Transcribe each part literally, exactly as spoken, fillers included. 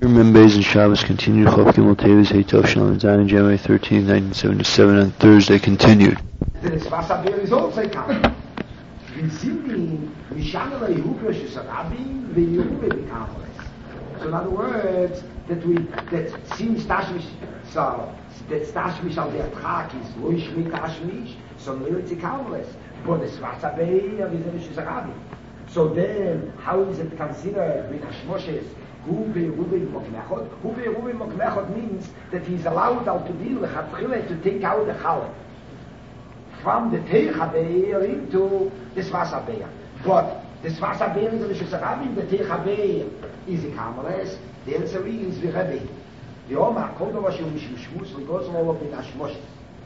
Members and Shabbos continued. Chav Gimel Tevis Heitov Shalom Zayin, January thirteenth, nineteen seventy-seven. On Thursday continued. Das Wasserbeer ist auch sehr kalt. In Sydney, Mishanela Yehuda Shusarabim, the Yehuda became So in other words, that we that seems Tashmish so that Tashmish al der Tag is Loish mit Tashmish, so Militz Kamles. But the Wasserbeer is Shusarabim. So then, how is it considered when Hashmoshes Huve Ruben Mokmechot? Huve Ruben Mokmechot means that he's allowed out to deal with Hatchile to take out the Chale. From the Teichabeir into the Wasserbeer. But the Wasserbeer is the Shusarabim, the Teichabeir is in Kameres, the answer is the Rebbe. The Omar, Kol Dova Shehu Mishmushmus, we go all up in Hashmoshes.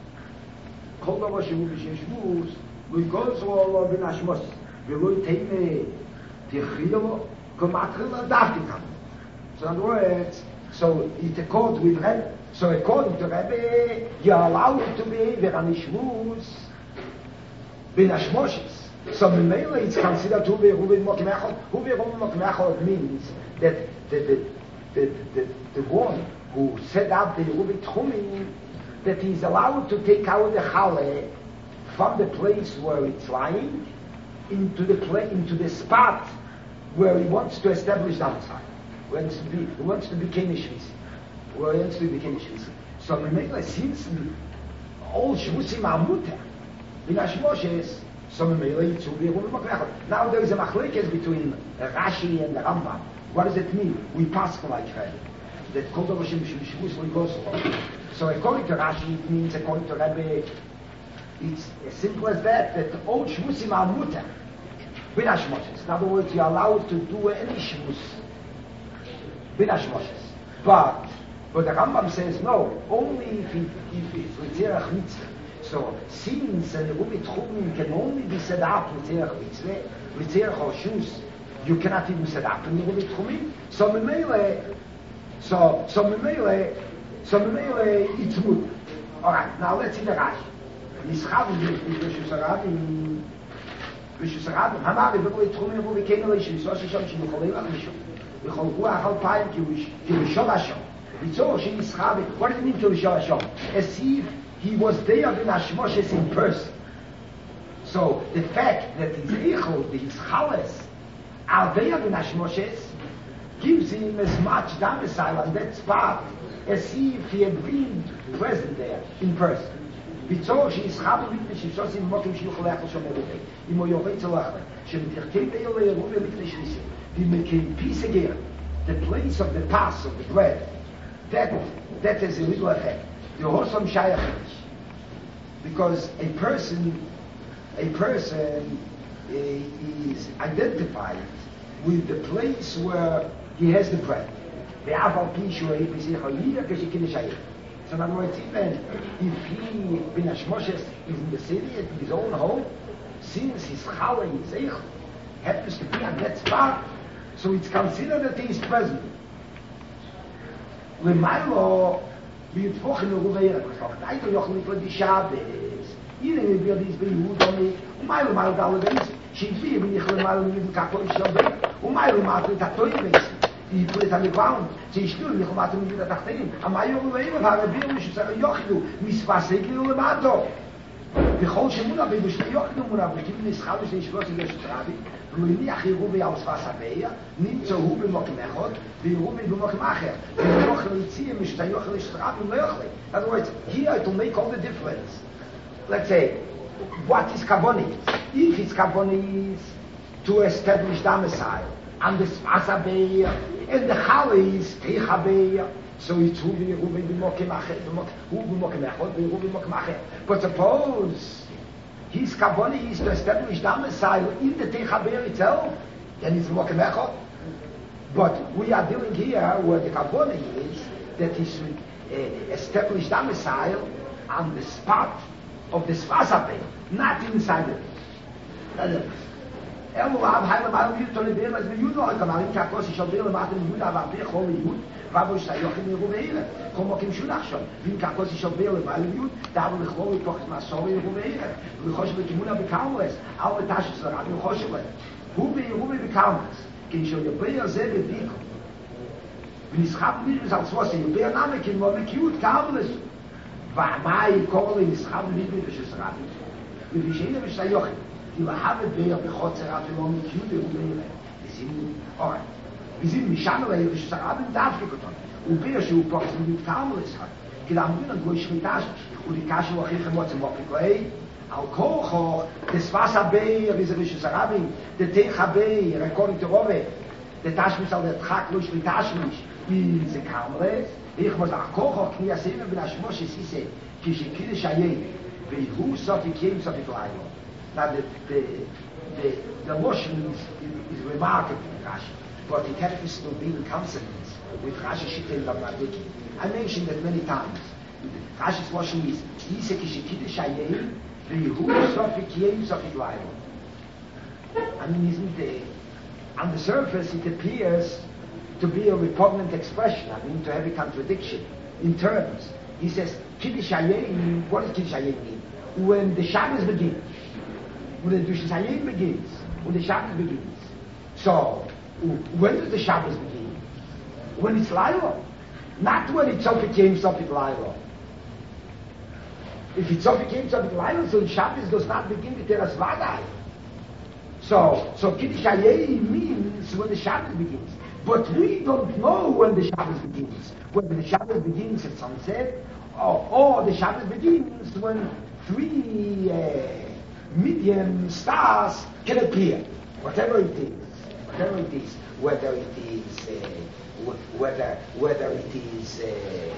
Kol Dova Shehu Mishmushmus, we go all up in Hashmoshes. ולא ייתן תחילו כמטרילה דווקא כאן. So in other words, so it accords with Rebbe. So according to Rebbe, you're allowed to be v'ranishmus v'nashmoshes. So Memele it's considered to be Ruben Mokmechot. Ruben Mokmechot means that the, the, the, the, the one who set up the Ruben Tchumim, that he's allowed to take out the Chale from the place where it's lying into the play, into the spot where he wants to establish domicile, where he wants to be, he wants to be Kenishvisi, where he wants to be Kenishvisi. So Memele since all Shvusim are muter in Hashmoshes, so Memele it's will be Ruben Mokmechot. Now there is a machlekes between Rashi and the Rambam. What does it mean? We pass like Rebbe. That Kol Dova Shehu Mishmushmus we go so. So according to Rashi it means according to Rebbe it's as simple as that, that all shmusim are muter bin hashmoshes. In other words, you're allowed to do any shmus bin hashmoshes. But, but the Rambam says no, only if it, if it's l'tzerach mitzvah. So, since the Rubi Tchumim can only be set up l'tzerach mitzvah, l'tzerach hoshus, you cannot even set up in the Rubi Tchumim. So, memele, so, so memele, so memele, it's muter. Alright, now let's see the Rashi. ישחב בשוסרבים בשוסרבים המארי בקוי תחומים בו וכן אלי שביסו ששם שמחולים על מישהו וחולקו אחל פיים כי לשום השם ליצור שישחב what does it mean to לשום השם? As if he was there in Hashmoshes in person. So the fact that his eichel, his chales are there in Hashmoshes gives him as much domicile on that spot as if he had been present there in person. ביצור שישחב ובית ששוסים מוקים שיוכל לאכל שומר רופא אם הוא יורד צלחת שמתרחי ביו לירוב ולפני שליסים ומקים piece again the place of the pass of the bread that, that has a little effect the wholesome shayachish because a person a person uh, is identified with the place where he has the bread the aval pishu a pisich aliyah kashikin shayach. So in other words, even if he, bin Hashmoshes, is in the city at his own home, since his chala, his eich, happens to be on that spot, so it's considered that he is present. L'maylo, b'yitvochen l'ruveira, because Taito yochel mikla di Shabbos, Yine wir dies bei Yehuda nicht, und Meilu mal da alle weiß, Schiedwie bin ich Meilu mit dem Kakoi Shabbat, und Meilu mal mit der Toi weiß. Die Pläte haben gebaut, sie stühlen, ich mache mit der Tachtein, am Meilu und Meilu, aber wir müssen sagen, Jochlu, miswasegli und Lemato. בכל שמונה בבשתי יוקנו מונה בשתי בנסחל בשתי שבועות של יש רבי ולניח יראו ביאוס ועשביה נמצאו במוקמחות ויראו במוקם אחר ויוכל יציע משתי יוכל יש רבי לא יוכל. In other words, here it will make all the difference. Let's say, what is Kaboni? If it's Kaboni is to establish domicile and the Spasabeya and the Chali is Techabeya, so it's who be who be mokim acher, who be mokim echot, who be mokim acher. But suppose his kaboni is to establish domicile in the Techaber itself, then it's mokim echot. But we are dealing here where the kaboni is that he should uh, establish domicile on the spot of the Sfasabe, not inside it. אלו אב היילה מעל מיוד תולדיר אז מיוד לא כמרים כקוסי שבר למעט מיוד אב אבי חול מיוד ואבו שייכים ירו בעירה כל מוקים שולח שם ואם כקוסי שבר למעל מיוד דאבו לכלול לתוך מסורי ירו בעירה וחושב בכימונה בקאומרס על בתשע סרק וחושב הוא בירו בקאומרס כי שיודבר זה בביקו Wenn ich hab nicht als was, ich bin ein Name, ich war mit Jud, Kabels. War mai Kohle, ich hab nicht mit das Rabbi. Wie ich eine bis Joch, die wir haben wir bekhotzer Rabbi mit Jud und wir sind oh. Wir sind mich schon weil ich Rabbi darf gekommen. Und wir schon paar mit Kabels hat. Gedacht wir dann ich mit das und die Kasche war ich gemacht zum Wochenende. Al koch, das Wasser bei, wie soll ich sagen, der Tee habe, Rekord der Rove. Der Tasch muss der Trag durch die Tasche nicht. Wie sie Kamera, ich muss auch kochen, ich kann sehen, wie das Schmosch ist, ist es, kisch kide shaye, wie hu so die Kim so die Kleine. Now the the the the motion is, is remarkable, Rashi, but it happens to be in consonance with Rashi Shittel Lamadiki. I mentioned that many times. Rashi's motion is diese kisch kide shaye, wie hu so die Kim so die Kleine. I mean, isn't the on the surface, it appears to be a repugnant expression, I mean, to have a contradiction in terms. He says, Kiddush Hayom, what does Kiddush Hayom mean? When the Shabbos begins, when the Kiddush Hayom begins, when the Shabbos begins. So, when does the Shabbos begin? When it's Laila. Not when it's Sofik Yom, Sofik Laila. If it's Sofik Yom, Sofik Laila, so the Shabbos does not begin with Teras Vadai. So, so Kiddush Hayom means when the Shabbos begins. But we don't know when the Shabbos begins. Whether the Shabbos begins at sunset, or, or the Shabbos begins when three uh, medium stars can appear. Whatever it is, whatever it is, whether it is, uh, whether whether it is. Uh,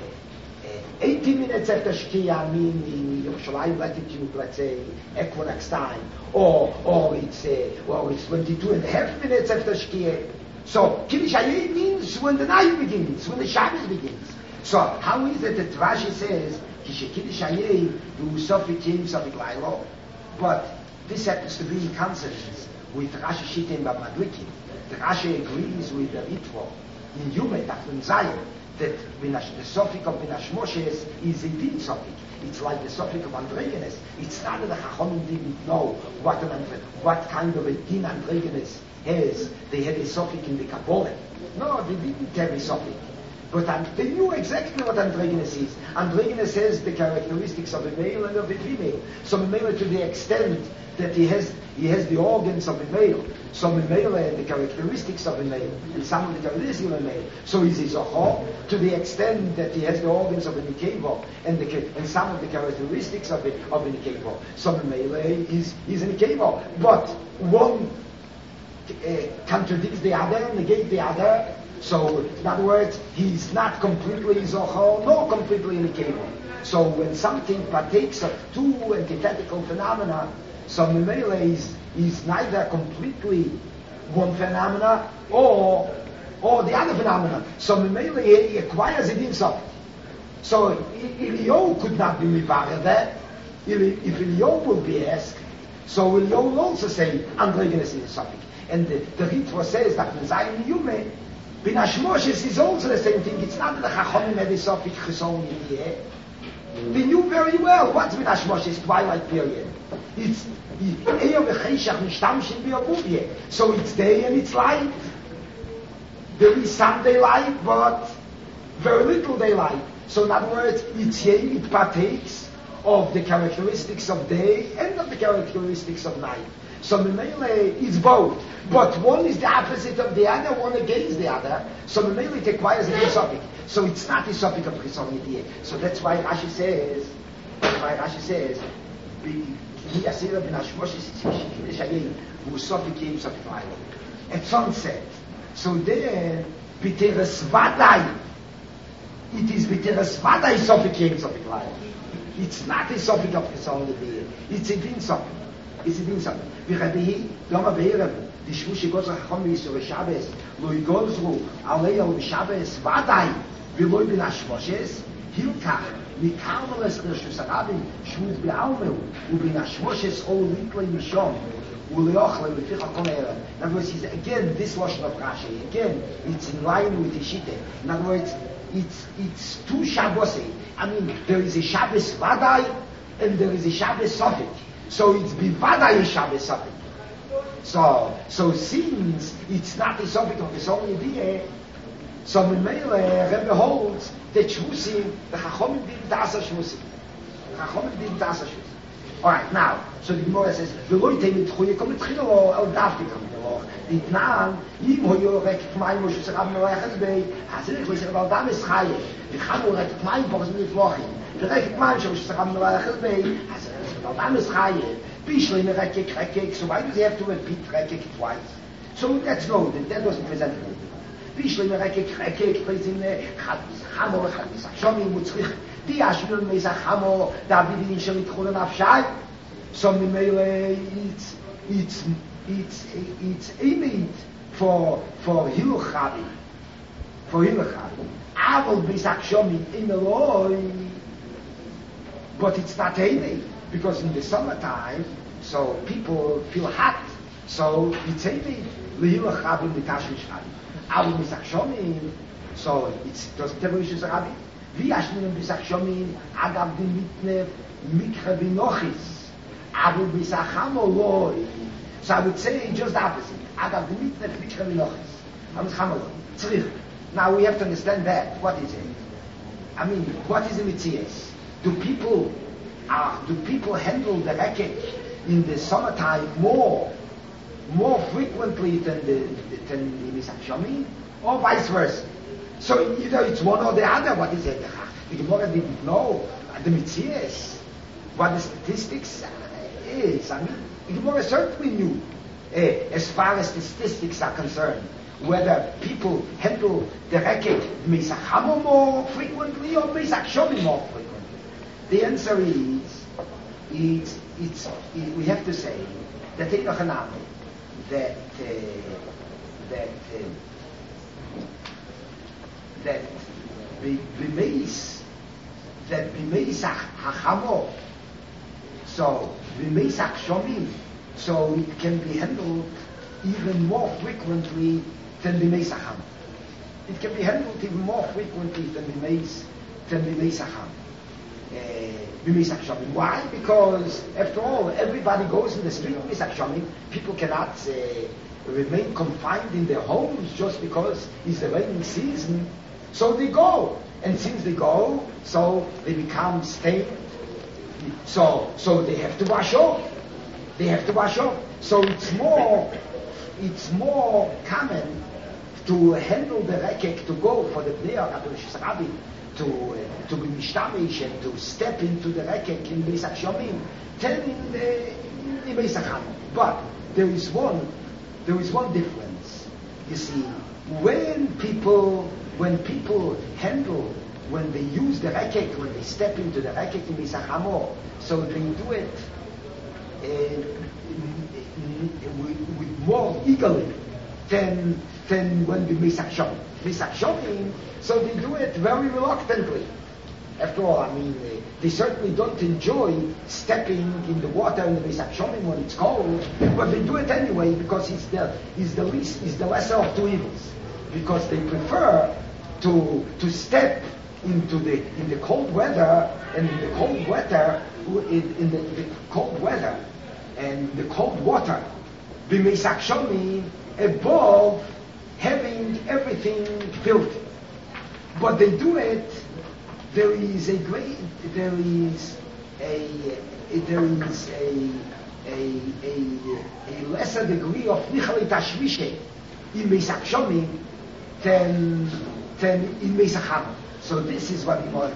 eighty minutes after Shkia, I mean, in Yerushalayim latitude, let's say, equinox time, or or it's uh, well, it's twenty-two and a half minutes after Shkia. So Kiddush Hayom means when the night begins, when the Shabbos begins. So how is it that Rashi says Kiddush Hayom do Sofik Yom Sofik Laila? But this happens to be in consonance with Rashi Shittim B'Madlikin. The Rashi agrees with the Ritvo in Yumet Tachton Zayin, that the Sofik of Minash Moshes is a din Sofik. It's like the Sofik of Androgenes. It's not that the Chachomim didn't know what, an, what kind of a din Androgenes has. They had a Sofik in the Kabbalah. No, they didn't have a Sofik. But um, they knew exactly what Androgenes is. Androgenes has the characteristics of a male and of a female. So a male to the extent that he has he has the organs of a male. Some a male and the characteristics of a male, and some of the characteristics of a male. So he's a Zohar to the extent that he has the organs of a Nikeva and the and some of the characteristics of a of a Nikeva. Some a male is is a Nikeva, but one uh, contradicts the other, negates the other. So, in other words, he's not completely Zohar, nor completely Nikeva. So, when something partakes of two antithetical phenomena, so Memele is, is neither completely one phenomena or or the other phenomena. So Memele he acquires it himself. So Eliyahu could not be mivared that. If Eliyahu will be asked, so Eliyahu will also say Androgenes is something. And the, the Ritva says that in Zayin Yume, Bin Hashmoshes is also the same thing. It's not that the Chachomim had a Sofik Chesson in the air. They knew very well what's Bin Hashmoshes twilight period. It's so it's day and it's light. There is some daylight, but very little daylight. So in other words, it's here, it partakes of the characteristics of day and of the characteristics of night. So Memele is both. But one is the opposite of the other, one against the other. So Memele it requires a Yisopik. So it's not a Yisopik of Chesson Yidiyeh. So that's why Rashi says, that's why Rashi says, at sunset. So there, B'teres Vadai, it is B'teres Vadai Sofik Yem Sofik Laila. It's not a Sofik of Chesson Yidiyeh. It's a Din Sofik. It's a Din Sofik. V'chadehi, Lama Be'erev, the Shvushi Gozra Chachom Yisur Shabbos, Lo Yigozru, Alei Al Shabbos, Vadai, V'loi Bin Hashmoshes, Hilkach, Mikarmeles Reshus Arabim, Shvut Be'almeu, Ubin Hashmoshes Ol Litlei Mishom, Uleochle, Leficha Kol Erev. In other words, again, this Lashon of Rashi, again, it's in line with the Shite. In other words, it's it's two Shabbosei. I mean, there is a Shabbos Vadai, and there is a Shabbos Sofik. So it's Bivadai Shabbos Sofik. So, so since it's not a Sofik of the Song Yidiyeh, So Mimele, Rebbe holds that Shvusim, the Chachomim didn't asa Shvusim. The Chachomim didn't asa Shvusim. Alright, now, so the Gemara says, V'loi teimit chuye kom etchilo, el davti kom etchilo. Ditnan, im hoyo rekik mayim, Moshe Sarab Melechas Bey, Hazirich Vesher Val Dam is Chaye, V'chamo rekik mayim, Bochas Minit Lochim, V'rekik mayim, Moshe Sarab Melechas Bey, Hazirich Vesher Val Dam is Chaye, Bishlei me rekik, rekik, so why does he have to repeat rekik twice? So that's no, that doesn't present anything. Bishlei me rekik, rekik, plays in there, Chamo, Shomi, Mutzrich, Di Ashmil Mesa Chamo, David in Shelit Cholen Afshai, so Mimele, it's, it's, it's, it's aiming for, for Hilchabi, for Hilchabi. Aval Mesa Shomi in the law, but it's not aiming, because in the summertime, so people feel hot, so it's aiming, Lehilchabi, Mitashmish Chabi. Aval Mesa Shomi, so it's doesn't tell you Rabbi. Vi ashmin bisach shomin agav di mitne mikra v'nochis. Avu bisach hamoloi. So I would say just the opposite. Agav di mitne mikra v'nochis. Avu hamoloi. Tzrich. Now we have to understand that. What is it? I mean, what is the mitzias? Do people uh, do people handle the racket in the summertime more more frequently than the than the bisach shomin, or vice versa? So either it's one or the other. What is it? The Gemara didn't know the mitzias, what the statistics is. I mean, the Gemara certainly knew, uh, as far as the statistics are concerned, whether people handle the racket Mesach Hamo more frequently or Mesach Shomi more frequently. The answer is, it's, it's, it, we have to say that that uh, that. Uh, that b'meis that b'meis hachamo, so b'meis hachshomim, so it can be handled even more frequently than b'meis hacham. It can be handled even more frequently than b'meis than b'meis hacham. B'meis hachshomim. Why? Because after all, everybody goes in the street of b'meis hachshomim. People cannot uh, remain confined in their homes just because it's the raining season. So they go, and since they go, so they become stained. So, so they have to wash off. They have to wash off. So it's more, it's more common to handle the rekek, to go for the player, to uh, to be mishtamish and to step into the rekek in Beis HaShomim, than in the in Beis HaChamim. But there is one, there is one difference. You see, when people. When people handle, when they use the racket, when they step into the racket in Beis HaChamor, so they do it uh, with, with more eagerly than than when the Beis HaShomim. Beis HaShomim, so they do it very reluctantly. After all, I mean, uh, they certainly don't enjoy stepping in the water in the Beis HaShomim when it's cold, but they do it anyway because it's the it's the least, it's the lesser of two evils. Because they prefer to to step into the in the cold weather, and in the cold weather in, in the, the cold weather and the cold water, b'meisach shomi, above having everything filthy. But they do it. There is a great. There is a. There is a a a, a lesser degree of nichali tashmishe in meisach shomi than than in Beis HaChamor. So this is what the Gemara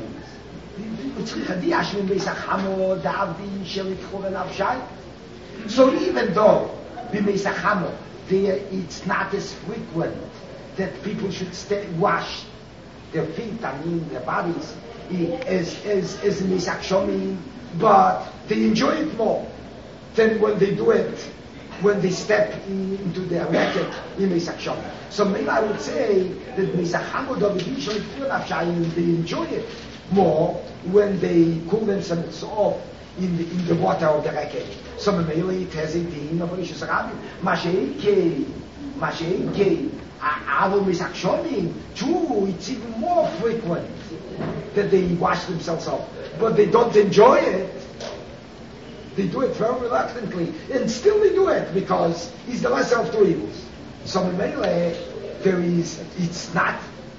means. So even though in Beis HaChamor there it's not as frequent that people should stay, wash their feet, I mean their bodies, as as as in Beis HaShomim, but they enjoy it more than when they do it when they step in, into their racket in Beis HaShomim. So maybe I would say that Beis HaChamor, they enjoy it more when they cool themselves off in the, in the water of the racket. So maybe it has a din of Rosh Hashanah. Masheike, Masheike, Avol Beis HaShomim, true, it's even more frequent that they wash themselves off. But they don't enjoy it. They do it very reluctantly, and still they do it because it's the lesser of two evils. So in Mele, there is, it's not,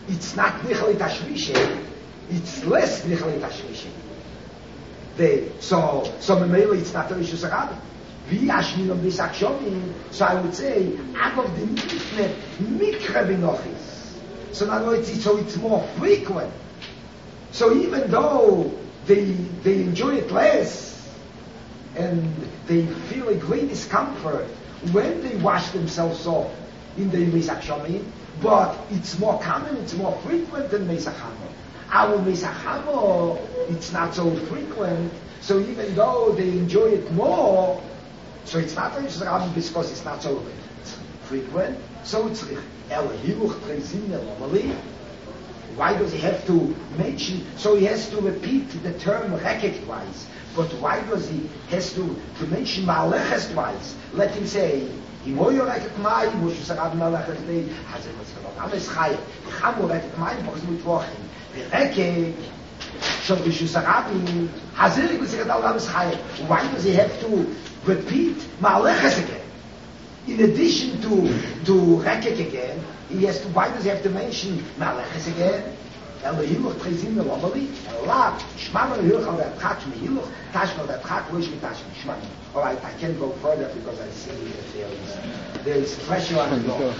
it's not Nichel Tashvishe, it's less Nichel Tashvishe. The, so, so Memele, it's not the Rishus HaRabim. Vi Ashmin of this Akshomim, so I would say, out of the Mikne, Mikre Binochis. So in other words, it's, so it's more frequent. So even though they, they enjoy it less, and they feel a great discomfort when they wash themselves off in the Mesach Shomim, but it's more common, it's more frequent than Mesach Hamor. Our Mesach Hamor, it's not so frequent, so even though they enjoy it more, so it's not Rishus HaRabim because it's not so frequent, so it's El Hiluch Trezin normally. Why does he have to mention? So he has to repeat the term Reket twice. But why does he has to, to mention Ma'aleches twice? Let him say, Imoyo Reket Mai, Rishus HaRabim Ma'aleches Dei, Hazeh Mitzvah, Ames Chayet, Chamo Reket Mai, Bochz Mitwochim, Reket, Shal Rishus HaRabim, Hazeh Mitzvah, Ames Chayet. Why does he have to repeat Ma'aleches again? In addition to, to Reket again, he has to, why does he have to mention Ma'aleches again? El Hiluch Trezin normally, Allah, Shmam El Hiluch al Ratchak, Mehiluch, Tashma al Ratchak, Rosh Mitashma, Shmam. Alright, I can't go further because I see that there is, there is pressure on the door.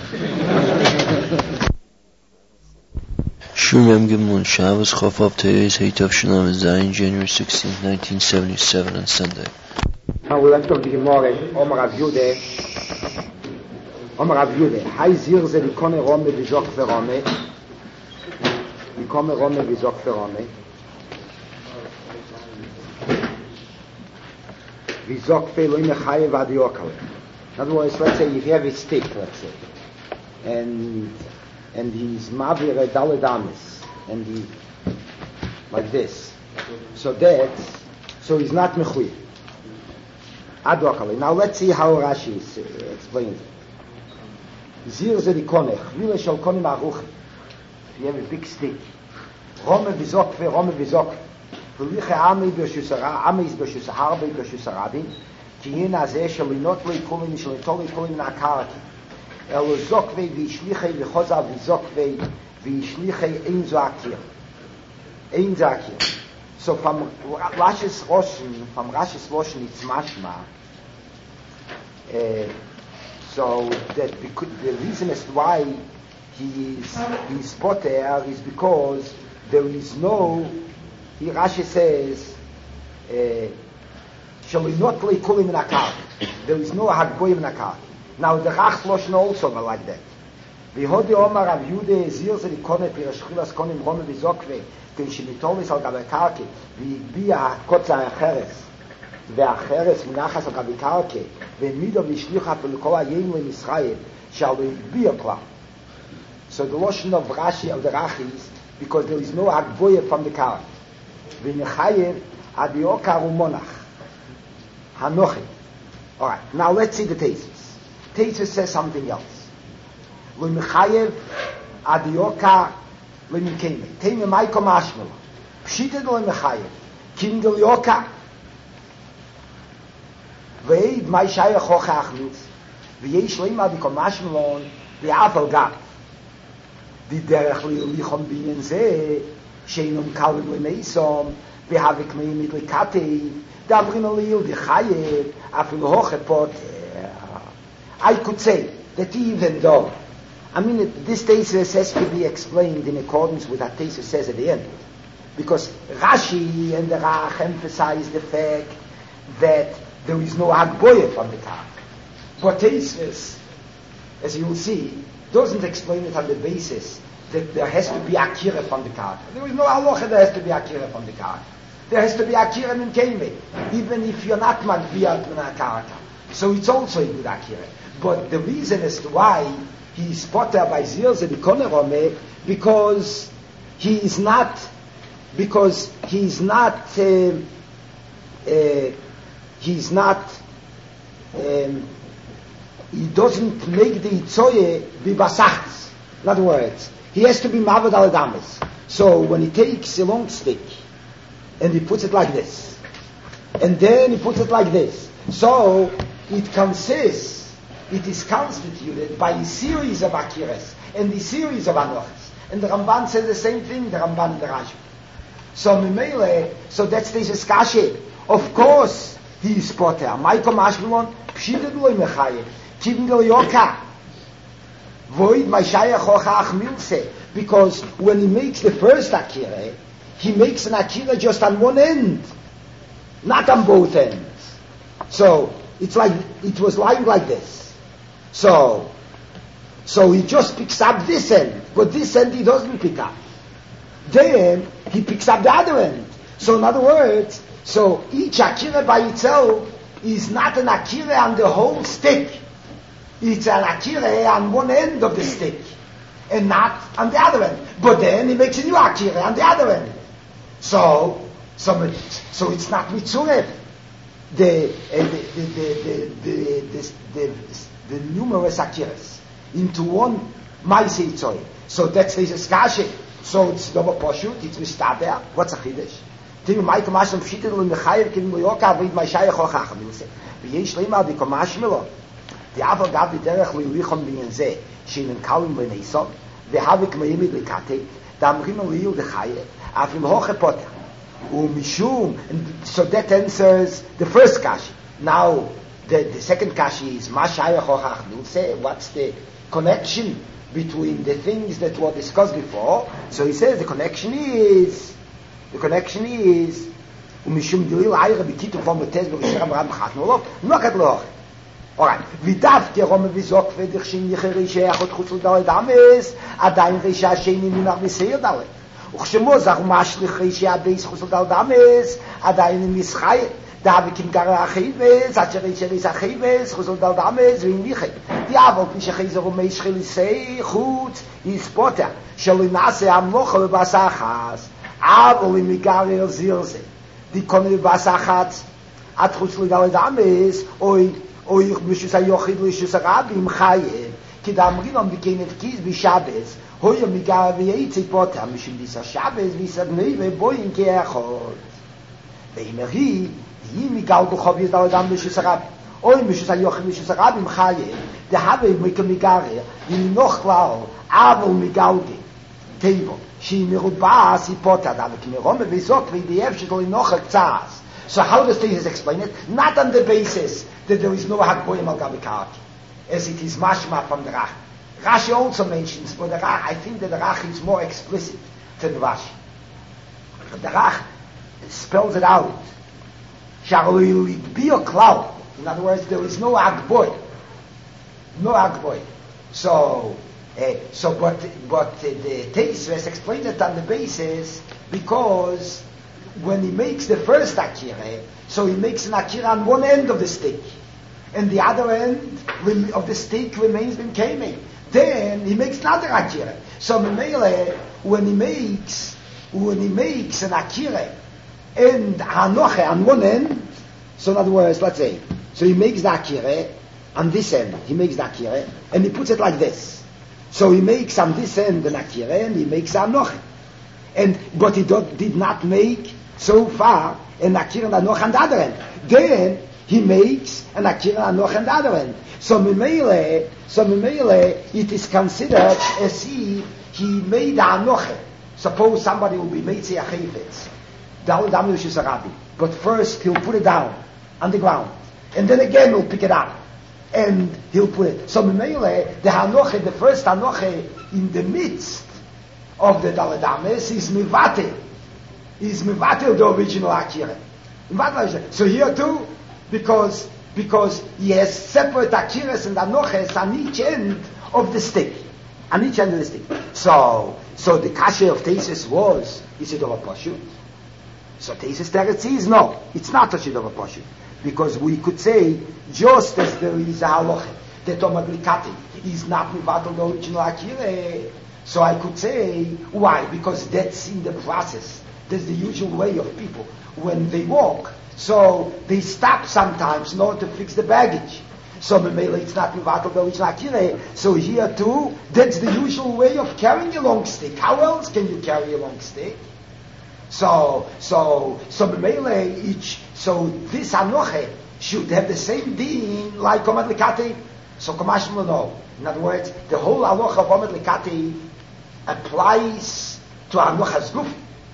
Shurmem Gimlin, Shabbos Chofav Teres, Heitav Shalom, Zayin, January sixteenth, nineteen seventy-seven, on Sunday. Now we left off the Gemara, Omer Rav Yude, Omer Rav Yude, Hai Zirze, Likone Rome, Vizok Verome, Likone Rome, Vizok Verome, Vizok Veloim Echayev Adi Okale. In other words, let's say if you have a stick, let's say, and and he's Mavir a Daladamis, and he, like this, so that, so he's not Mechuy. Adokale. Now let's see how Rashi is, uh, explains it. Zir ze dikonech, vile shel konim aruch. You have a big stick. Rome vizok ve Rome vizok. V'liche ami b'shusara, ami is b'shusara, b'shusarabim. Ki yena ze shel inot lo yikulim, shel itol yikulim na'karaki. El zok ve v'ishlichei v'choza v'zok ve v'ishlichei ein zo akir. Ein zo akir. So from Rashi's Roshan, from Rashi's Roshan, it's mashma. Uh, so that because, the reason as to why he is he's spot there is because there is no. He Rashi says, "Shall we not play kulim in a car?" There is no hagboyim in a car. Now the Rach Roshan also are like that. V'hodi Omar Rav Yude zir ze likonet v'rashchilas konim rome v'zokve. Den שנתולס על גבי קרקע והגביע הקוצה האחרס והאחרס מנחס על גבי קרקע ומידו והשליחה ולכל היין למישראל שעל הגביע כבר. So the lotion of Rashi of the Rachis, because there is no agboye from the car. V'nechayev adiyokar umonach hanochi. Alright, now let's see the thesis. Thesis says something else. V'nechayev adiyokar Lemikeme. Teme Maiko Mashmela. Pshita do Lemechayev. Kindel Yoka. Veid Mai Shaya Chocha Achnitz. V'yesh Lema Diko Mashmelon. V'afal Gat. Di derech lichom binyan zeh. Sheinum kalim lemeisom. V'havik meimit likatei. Davrin aliyil V'chayev. Afil Hochepot. I could say that even though I mean, it, this thesis has to be explained in accordance with what thesis says at the end. Because Rashi and the Rach emphasize the fact that there is no Agboye from the car. But thesis, as you will see, doesn't explain it on the basis that there has to be Akira from the car. There is no halacha there has to be Akira from the car. There has to be Akira in Keme, even if you're not Magbiat in a karaka. So it's also a good Akira. But the reason as to why he is potter by Zir ze Rome because he is not because he is not uh, uh, he is not um, he doesn't make the Itzoye bibasachs. In other words, he has to be mavad al adamis. So when he takes a long stick and he puts it like this, and then he puts it like this, so it consists. It is constituted by a series of akiras and a series of anochas. And the Ramban says the same thing, the Ramban and the Rashba. So Mimele, so that's this Kashi. Of course, he is potter. Maiko Mashmilon, Pshided Loi Mechayev, Kivin Gel Yoka. Void Mashaya Chocha Achmilse. Because when he makes the first Akira, he makes an Akira just on one end, not on both ends. So, it's like, it was lying like this. So, so he just picks up this end, but this end he doesn't pick up. Then, he picks up the other end. So in other words, so each Akira by itself is not an Akira on the whole stick. It's an Akira on one end of the stick, and not on the other end. But then he makes a new Akira on the other end. So, so, so it's not Mitzurev. The, uh, the, the, the, the, the, the, the numerous Akiras into one Maisei Tzoy. So that's the Kashi. So it's double Poshut, it's Mistaber. What's a Chiddush? Tim Mike Masham Pshitid and Mechayev Kin Moyoka Vid Mashayach Ochacham. He will say, V'yesh Leima V'komash Milo. The Aval Gav V'derech Li'lichom B'yen Zeh Shein Kalim B'neisom V'havik Me'imid L'katei D'amrim Li'il D'chayev Afim Hoche Poter U'mishum. So that answers the first Kashi. Now the, the second Kashi is Mashayach Ochacham. He will say, what's the connection between the things that were discussed before? So he says the connection is The connection is umishum dilil ayre bikitu from the test b'rishir amram chatnolov nokat loch. All right. Vidav kerom vizok v'dichshin yicheri sheachot chutz l'daled ames adayin reisha sheini minach v'seir dalet. Uchshemo zach mashlich reisha beis chutz l'daled ames adayin mischay davikim gara achives at shereisha reis achives chutz l'daled ames v'in vichay. Diavol pishachizer umeish chelisei chutz yispota shelinase amlocha v'basachas. Aber im Migarel Zirze, die kommen Wasserhat, at Chutz L'Daled Ames, oi, oi, Mishus HaYochid L'Ishus HaRabi im Chaye, ki damrin am Bikenet Kiz B'Shabes, hoi am Migarel V'Yeitzik Poter, Mishum Disa Shabes, V'Yisad Neive, Boyin Keachot. Ve'imeri, die Migarel B'Chov L'Daled Ames L'Ishus HaRabi, oi, Mishus HaYochid L'Ishus HaRabi im Chaye, de habe mit Migarel, die noch klar, aber Migarel, Tevo. She mirubas ipota da v'kmirome v'izok v'idiev shekoli nocha k'tzas. So how does Jesus explain it? Not on the basis that there is no hakboyim al gabi as it is mashma from the Rach. Rashi also mentions, but the Rach, I think that the Rach is more explicit than Rashi. The Rach spells it out. Shaloi be a cloud. In other words, there is no hakboy, no hakboy. So. Uh, so, but but uh, the Teisves explained it on the basis because when he makes the first Akira, so he makes an Akira on one end of the stick, and the other end of the stick remains in Kamei. Then he makes another Akira. So Memele, when he makes when he makes an Akira and Hanoche on one end, so in other words, let's say, so he makes the Akira on this end, he makes the Akira, and he puts it like this. So he makes on this end an Akira and he makes an Anoch. And, but he do, did not make so far an Akira and Anoch on the other end. Then he makes an Akira and Anoch on the other end. So Mimele, so Mimele, it is considered as he, he made an Anoch. Suppose somebody will be Meitzei HaChayvetz. But first he'll put it down on the ground. And then again he'll pick it up. And he'll put it. So Mimele, the Hanoche, the first Hanoche in the midst of the Daled Ames is Mivate. Is Mivate the original Akira. So here too, because because he has separate Akiras and Hanoches on each end of the stick. On each end of the stick. So so the Kasha of Tesis was, is it over Pashut? So Tesis Teretz is no, it's not a Shid over Pashut. Because we could say, just as there is a halacha that Omad Likati is not mivatal the original Akira, so I could say, why? Because that's in the process. That's the usual way of people. When they walk, so they stop sometimes in order to fix the baggage. So Memele, it's not mivatal the original Akira. So here too, that's the usual way of carrying a long stick. How else can you carry a long stick? So, so, so Memele, each, so this Hanoche should have the same deen like Omad Likati. So Kamash will know. In other words, the whole halacha of Omad Likati applies to Anochas Gufi.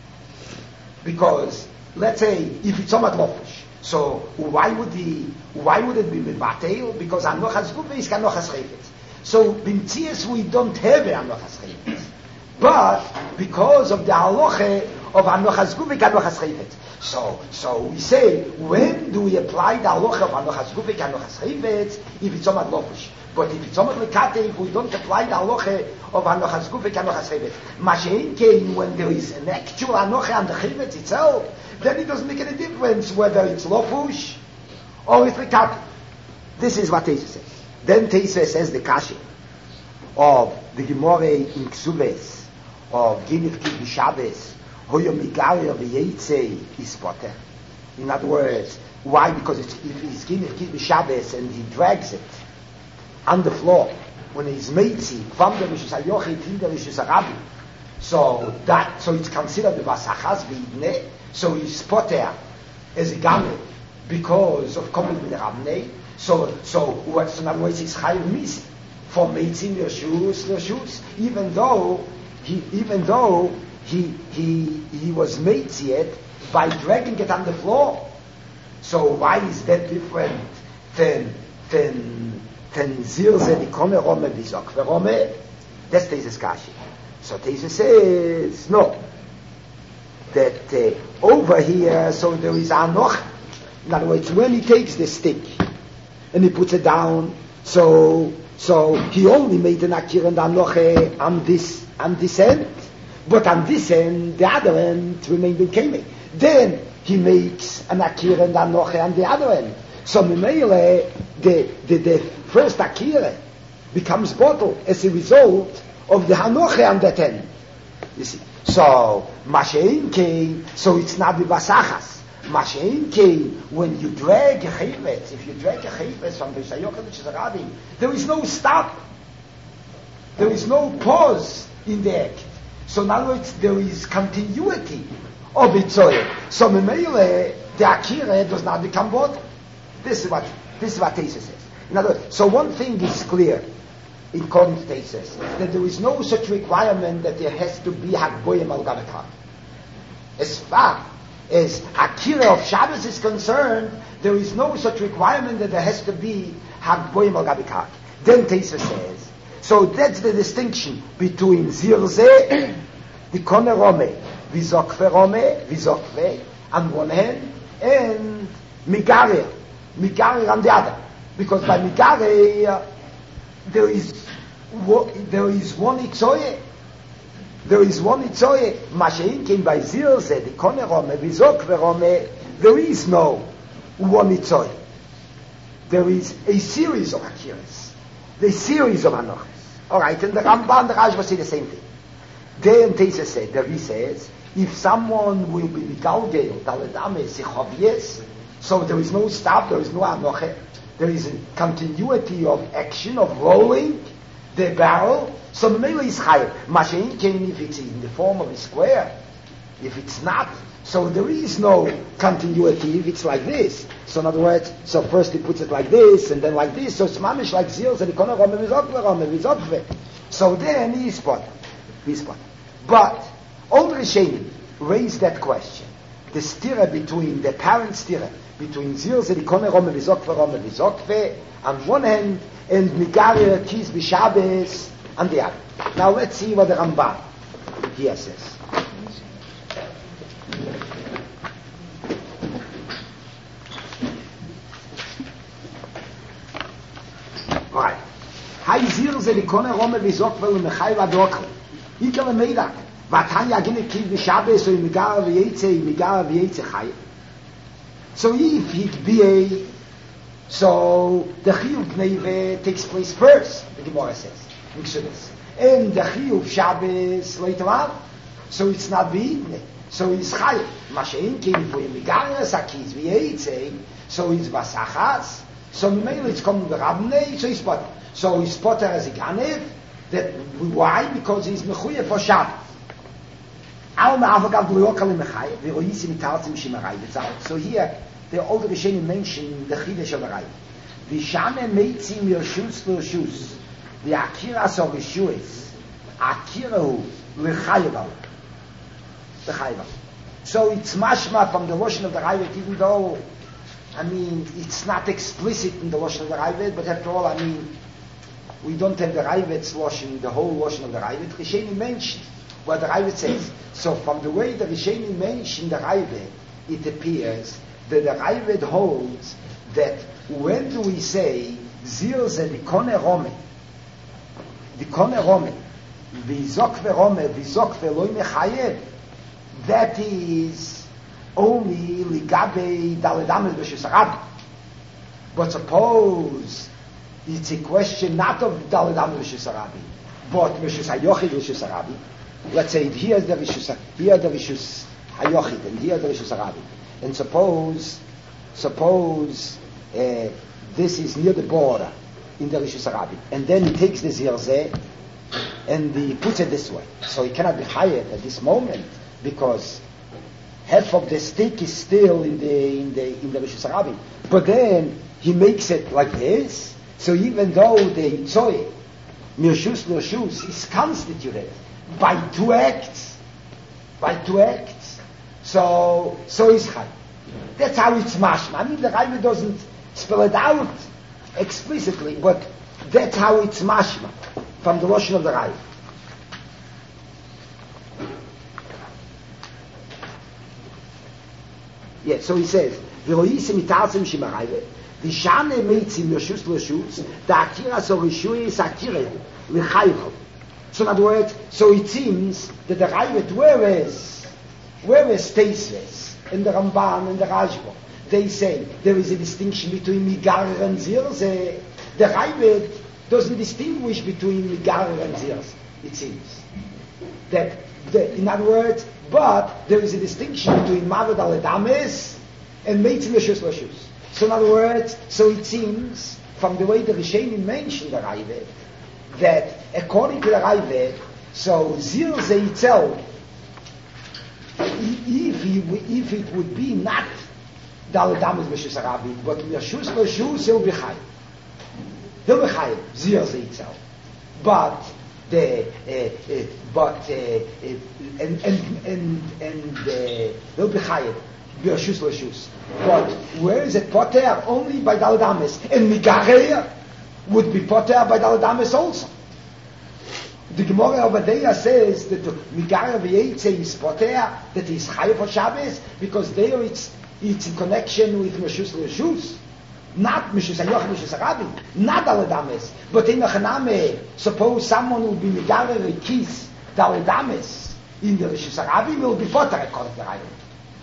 Because, let's say, if it's Omad Lofush, so why would the, why would it be Mivatel? Because Anochas Gufi is Anochas Chayfetz. So, Bimtzias we don't have Anochas Chayfetz. But, because of the halacha of Anochas Gufi, Anochas Chayfetz. So, so we say, when do we apply the halacha of Anochas Gufi, Anochas Chayfetz, if it's Omad Lofush? But if it's Omad Lekate, if we don't apply the halacha of Anochas Gufi, Anochas Chayfetz, Mashein came when there is an actual Anocha on the Chayfetz itself, then it doesn't make any difference whether it's Lofush or it's Lekate. This is what Teisa says. Then Teisa says the Kashi of the Gemara in Ksuves, of Ginif Kid B'Shabbos, Hoyo Migaria V'Yetzei is Poter. In other words, why? Because it's, if he's Ginif Kid B'Shabbos and he drags it on the floor, when he's Meitzi, from the Rishus HaYochid to the Rishus HaRabbi, so that, so it's considered the Vasachas V'Idneh, so he's Poter as a Gamet because of coming with the Rabnei, so, so, what's in other words, it's Chayiv Misi, for Meitzi Rishus, Rishus, even though He, even though he he he was made it by dragging it on the floor. So why is that different than than than Zirze Nikone Rome Vizok Verome? That's Tesis Kashi. So Tesis says no. That uh, over here, so there is Anoch. In other words, when he takes the stick and he puts it down, so so he only made an Akir and Anoch on this. On this end, but on this end, the other end remained B'Kemei. Then he makes an Akira and Anoche on the other end. So Mimele, the, the the first Akira becomes bottled as a result of the Hanoche on that end. You see. So Mashein came, so it's not the Basachas. Mashein came when you drag a Chayvetz, if you drag a Chayvetz from the Shayokah which is a Rabbi, there is no stop. There is no pause in the act. So in other words, there is continuity of Itzoye. So Memele, the Akira does not become bottled. This is what this is what Teisa says. In other words, so one thing is clear in according to Teisa, that there is no such requirement that there has to be Hagboyim al Gavekar. As far as Akira of Shabbos is concerned, there is no such requirement that there has to be Hagboyim al Gavekar. Then Teisa says, so that's the distinction between Zirze, the Konerome, Vizokve Rome, Vizokve, on one hand, and Migaria, Migaria on the other. Because by Migaria, there is there is one Itzoye, there is one Itzoye. Mashein came by Zirze, the Konerome, Vizokve Rome, there is no one Itzoye. There is a series of Akiras, the series of Anoches. All right, and the Ramban, the Rashba say the same thing. Then Teisa said, the Ri says, if someone will be Migalgel, Daledame, Sichovies, so there is no stop, there is no Anoche, there is a continuity of action, of rolling the barrel, so Mele is Chayev. Mashein came if it's in the form of a square, if it's not, so there is no continuity if it's like this. So in other words, so first he puts it like this, and then like this, so it's mamish like zils, and he can't rome vizokve, rome vizokve. So then he's spot. He's spot. But, all Rishonim raised that question. The stira between, the apparent stira, between zils, and he can't rome vizokve, rome vizokve, on one hand, and migaria kis b'Shabbos on the other. Now let's see what the Ramban here says. Right. Hay zir ze likone rome vizok vel mechai vadokl. Ikel meidak. Vatanya gine kid b'Shabbos so imigar v'yetze imigar v'yetze chay. So if it be a, so the chiyuv gneive takes place first, the Gemara says, in Ksudas. And the chiyuv Shabbos later on. So it's not v'yitne. So it's chay. Mashein came for imigar sakis v'yetze. So it's vasachas. So Mimele it's coming the Rabnei, so he's potter. So he's potter as a Ganev. That why? Because he's mechuyev for Shabbos. Al ma'avagav l'yokal l'mechayev v'royisi mitartzim shimarai v'tzal. So here the older Rishonim mention the chidesh of Arai. V'shane meitzim yershus l'rshus v'akiras of Rishuis Akirahu l'chayva. L'chayva. So it's mashma from the Lashon of the Ravid, even though, I mean, it's not explicit in the Lashon of the Ravid, but after all, I mean, we don't have the Ravid's Lashon, the whole Lashon of the Ravid. Risheni mentioned what the Ravid says. So from the way the Risheni mentioned the Ravid, it appears that the Ravid holds that when do we say Zil ze Dikone Rome, Dikone Rome, Vizok Verome, Vizok Veloi Mechayev, that is only Ligabe Daledames B'Shusarab. But suppose it's a question not of Daledames B'Shusarabi, but B'Shus Hayochid B'Shusarabi. Let's say here's the Rishus, here the Rishus Hayochid, and here the Rishus Arabi. And suppose, suppose uh, this is near the border in the Rishus Arabi, and then he takes the Zirzeh and he puts it this way. So he cannot be hired at this moment because half of the stick is still in the in the in the Rishus Arabi. But then he makes it like this. So even though the Tzoy Mirshus Mirshus is constituted by two acts, by two acts, so so is Chai. That's how it's mashma. I mean, the Ravid doesn't spell it out explicitly, but that's how it's mashma from the Lashon of the Ravid. Yeah, so he says, "V'loisim italzim shimarayve, v'shane meitzim yoshus l'shus, da'akira so rishuis akira l'chayvel." So in other words, so it seems that the Ravid, whereas, whereas Teisves, and the Ramban, and the Rashba, they say there is a distinction between Migar and Zirze. The Ravid doesn't distinguish between Migar and Zirze, it seems. That, the, in other words, but there is a distinction between Mavad al-Adames and Meitzim Yeshus Lashus. So in other words, so it seems, from the way the Rishonim mentioned the Ravid, that according to the Ravid, so Zirze itself, if, he, if it would be not Daladamas Meshus Arabi, but Meshus Lashus, he'll be Chai. He'll be Chai, Zirze itself. But the, uh, uh, but, uh, uh, and, and, and, and, uh, he'll be Chai, Meshus Lashus. But where is it Poter? Only by Daladamas. And Migareya would be Poter by Daladamas also. The Gemara over there says that Migara v'Yeitze is Poter, that is Chayav for Shabbos, because there it's it's in connection with Meshus L'Reshus, not Meshus Hayoch, Meshus Arabi, not Daladames. But in Achaname, suppose someone will be Migara v'Kis Daladames in the Reshus Arabi, will be Poter according to Ravid.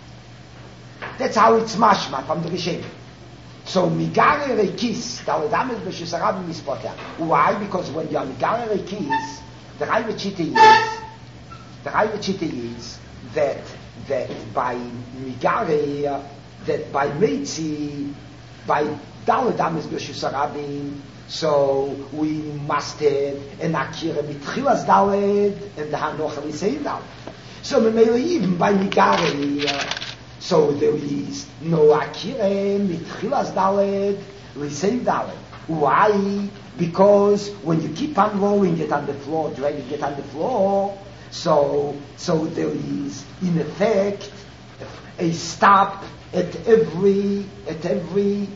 That's how it's mashma from the Rishonim. So Migara v'Kis Daladames Meshus Arabi is Poter. Why? Because when you are Migara v'Kis, the Ravid Shita is, the Ravid Shita is that that by Migare, that by Meitzi, by Daladamis B'Shus Arabim, so we must have an Akira Mitchilas Daled and the Hanocha L'Sei Daled. So Memele even by Migare, so there is no Akira Mitchilas Daled L'Sei Daled. Why? Because when you keep on rolling it on the floor, dragging it on the floor, so so there is in effect a stop at every at every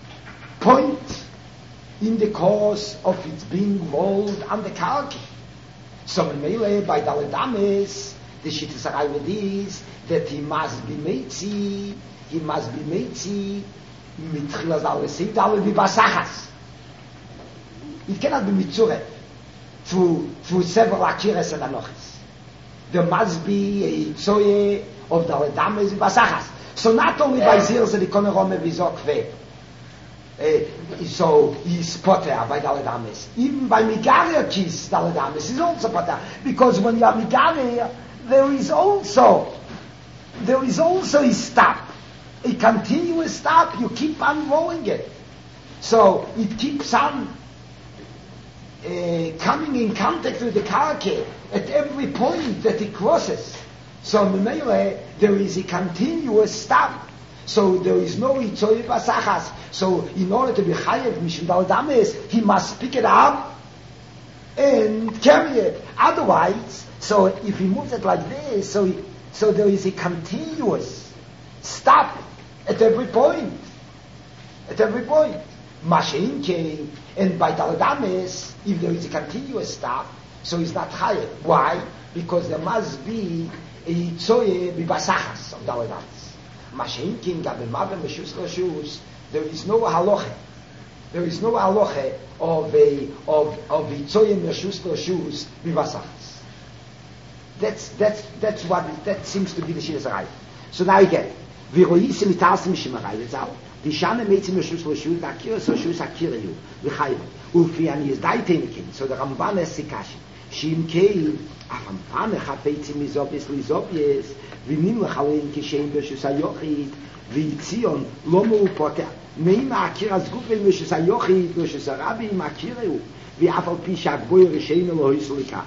point in the course of its being rolled on the karki. So in Meile by Daladames, the Shittas Aravid is that he must be meitzi, he must be meitzi mitchilas dalesei daled v'basachas. It cannot be mitzure through through several akiras and anochis. There must be a tzoye of the Daladames and Basachas. So not only by Zirze the Konerome Vizokve, uh, so he's Poter by Daladames. Even by Migaria Kis Daladames is also Poter. Because when you are Migaria, there is also, there is also a stop. A continuous stop. You keep on rolling it. So it keeps on Uh, coming in contact with the karke at every point that it crosses. So in Meile, there is a continuous stop. So there is no itzoy basachas. So in order to be chayev mishum daladames, he must pick it up and carry it. Otherwise, so if he moves it like this, so he, so there is a continuous stop at every point. At every point. Mashenke, and by Daladames, if there is a continuous stop, so it's not higher. Why? Because there must be a Tzoye Bibasachas of Daladames. Mashenke, Gabemabem, Meshus Roshus, there is no halacha. There is no halacha of a of of a Tzoye Meshus Roshus Bibasachas. That's that's that's what that seems to be the Shiras Arayv. So now again, Viroisim Itasim Shimarayv. It's out. Die Shane Meitzim Meshus Roshus, the Akira Roshus Akira you, the Chayim. Ufi ani is daitenekin. So the Ramban is Sikashi. Shim Kei, Aramban Chapeitzim is obviously is obvious. V'nim Lechalein Kishein Meshus Hayochid, V'itzion Lomo Upoter. Meima Akira Zgufen Meshus Hayochid, Meshus Harabi Akira you. V'afal Pisha Agboy Rishein Elohis Likach.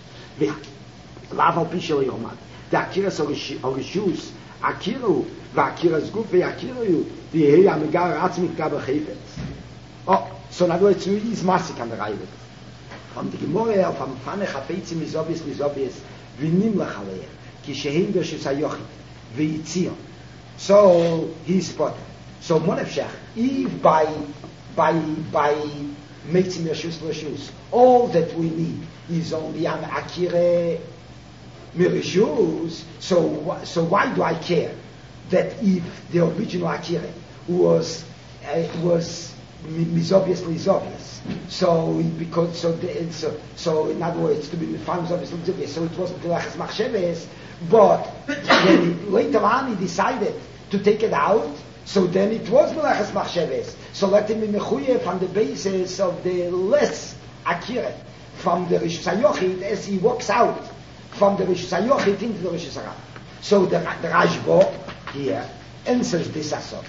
V'afal Pisha Yomad. The Akira Roshus Akira והכיר הסגוף והכירו ויהיה המגר עצמי גב חפץ. Oh, so in other words, it is massig on the Reivet. From the Gemara, from Fane Chapetzim is obvious, is obvious, v'nim lechaleir, ki shehem b'shus hayochid, v'yitzion. So, he's spotted. So, Monefshech, if by, by, by making b'shus l'shus, all that we need is only an akire mirishus, so, so why do I care that if the original akire was uh, was misobviously is obvious, so because so the, so so in other words to be found obviously obvious, so it wasn't the lachas machsheves, but then later on he decided to take it out, so then it was melachas machsheves. So let him be mechuyev on the basis of the less akire from the Rishus HaYochid as he walks out from the Rishus HaYochid into the Rishus HaRab. So the, the Rashba here answers this assault.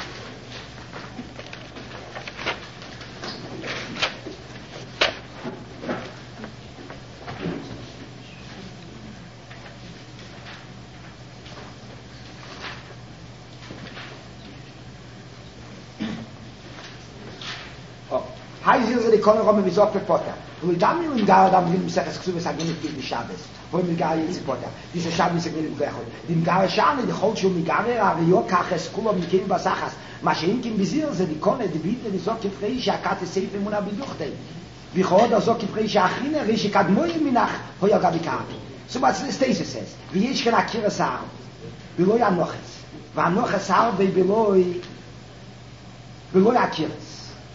Heißt es, die Konner kommen wie so auf der Potter. Und wir dann in Gara, da wir müssen es zu sagen, nicht gegen Schabes. Wo wir Gara jetzt Potter. Diese Schabes sind nicht gleich. Die Gara Schane, die Holz schon mit Gara, aber jo kachs kulo mit kein Basachas. Machen kim bizir ze die Konner, die bitte die so gefreische Karte Seif im Monat beduchte. Wie hod so gefreische Achine, rische kadmoy minach, hoya gabika. So was the stasis says. Wie ich kana kira sa. Beloy am nochs. Va nochs sa be beloy. Beloy akiras.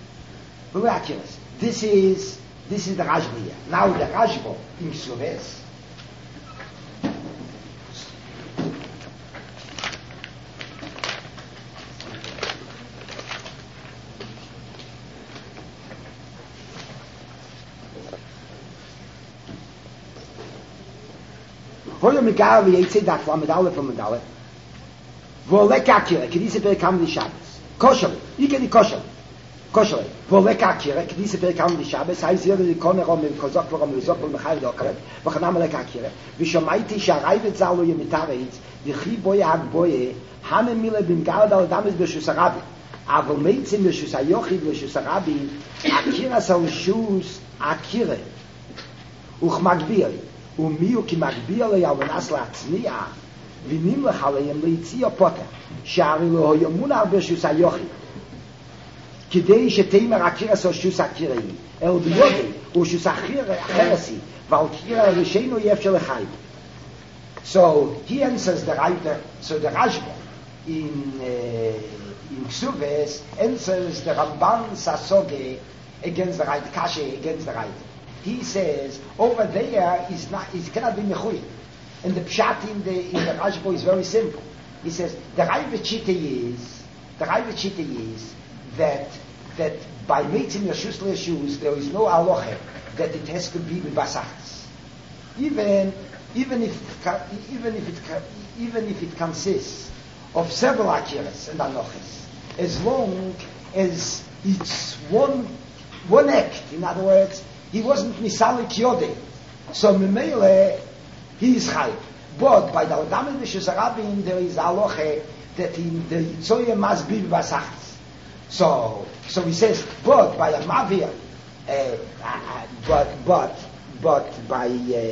This is this is the Rashba here. Now the Rashba in Sloves. Hoye megar wie ich sag von Medalle von Medalle. Wo lekakire, kidise per kam di Shabbos. Kosher, ich kenne kosher. Kosher, wo lekakire, kidise per kam di Shabbos, heißt hier die Konner um im Kozak vom Kozak vom Khayr dokre. Wo kana lekakire. Wie schon meinte ich reibt zalo je mitarit, die khiboy ag boye, hame mile bim gardal damis be shusarabi. Aber meitsim be shusayochid be shusarabi, akira sa shus akire. Uch magbir. ומיו כי מגביר ליאונס לעצמיה וינים לך עליהם ליציע פוטר שערי לו ימון הרבה שוס היוחי כדי שתימר הקירס או שוס הקירי אל ביודי הוא שוס החרסי ועל קירה רשינו יפשר לחי. So he answers the writer, so the Rashba in uh, in Ksuves answers the Ramban Sasoge against the right, Kashe against the right. He says over there is not, it cannot be mechuy, and the pshat in the in the Rashba is very simple. He says the Raiva Chita is the Raiva Chita is that that by making your shoes shoes there is no aloche that it has to be with basachas. Even even if even if it even if it consists of several akiras and aloches, as long as it's one one act. In other words, he wasn't misalik yode, so memele he is chayv. But by the Odam Mishusarabim there is aloche that in the Yitzoye must be basachas. So so he says, but by a mavir uh, uh, but but but by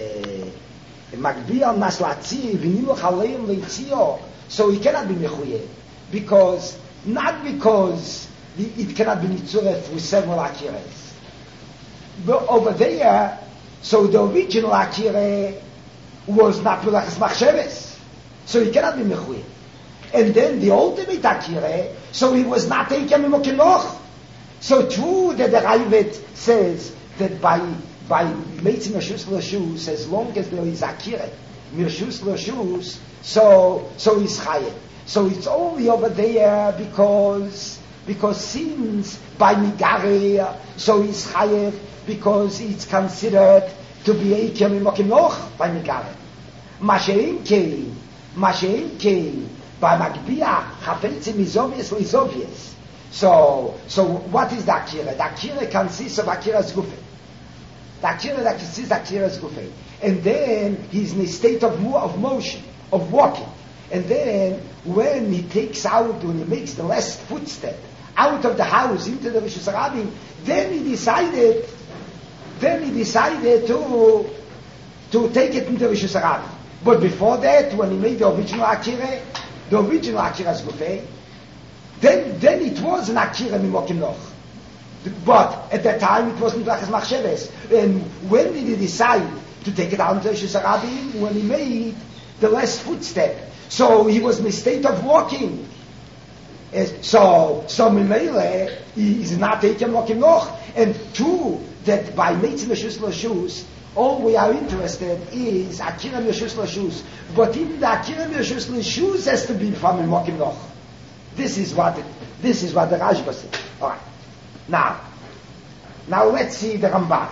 uh, Magbiel Maslatzi V'niluch Aleim Leitzio, so he cannot be mechuyev because not because it cannot be mitzuref with several akiras. But over there, so the original akira was not Melachas Machsheves, so he cannot be mechuyev. And then the ultimate akira, so he was not taken mimokinoch. So true that the Ravid says that by by Meitzim Meshus L'Shus, as long as there is akira Meshus L'Shus, so so he's chayev. So it's only over there because because since by Migare, so he's chayev because it's considered to be Eikem Mimokinoch by Migare. Mashein Kein, Mashein Kein, by Magbiah, Chafetzim is obviously is obvious. So, so what is the Akira? The Akira consists of Akira's Gufe. The Akira that consists of Akira's Gufe. And then he's in a state of, mo- of motion, of walking. And then when he takes out, when he makes the last footstep out of the house into the Rishus Harabim, then he decided, then he decided to, to take it into Rishus Harabim. But before that, when he made the original Akira, the original Akira's Gufe, Then, then it was an Akira Mimokim Noch. But at that time it wasn't Melachas Machsheves. And when did he decide to take it out to Rishus Harabim? When he made the last footstep. So he was in a state of walking. Uh, so, so Mimele, he is not taking Mimokim Noch. And true that by Meitzim Meshus L'Shus, all we are interested is Akira Meshus L'Shus. But even the Akira Meshus L'Shus has to be from Mimokim Noch. This is what it, this is what the Rashba says. All right. Now, now let's see the Ramban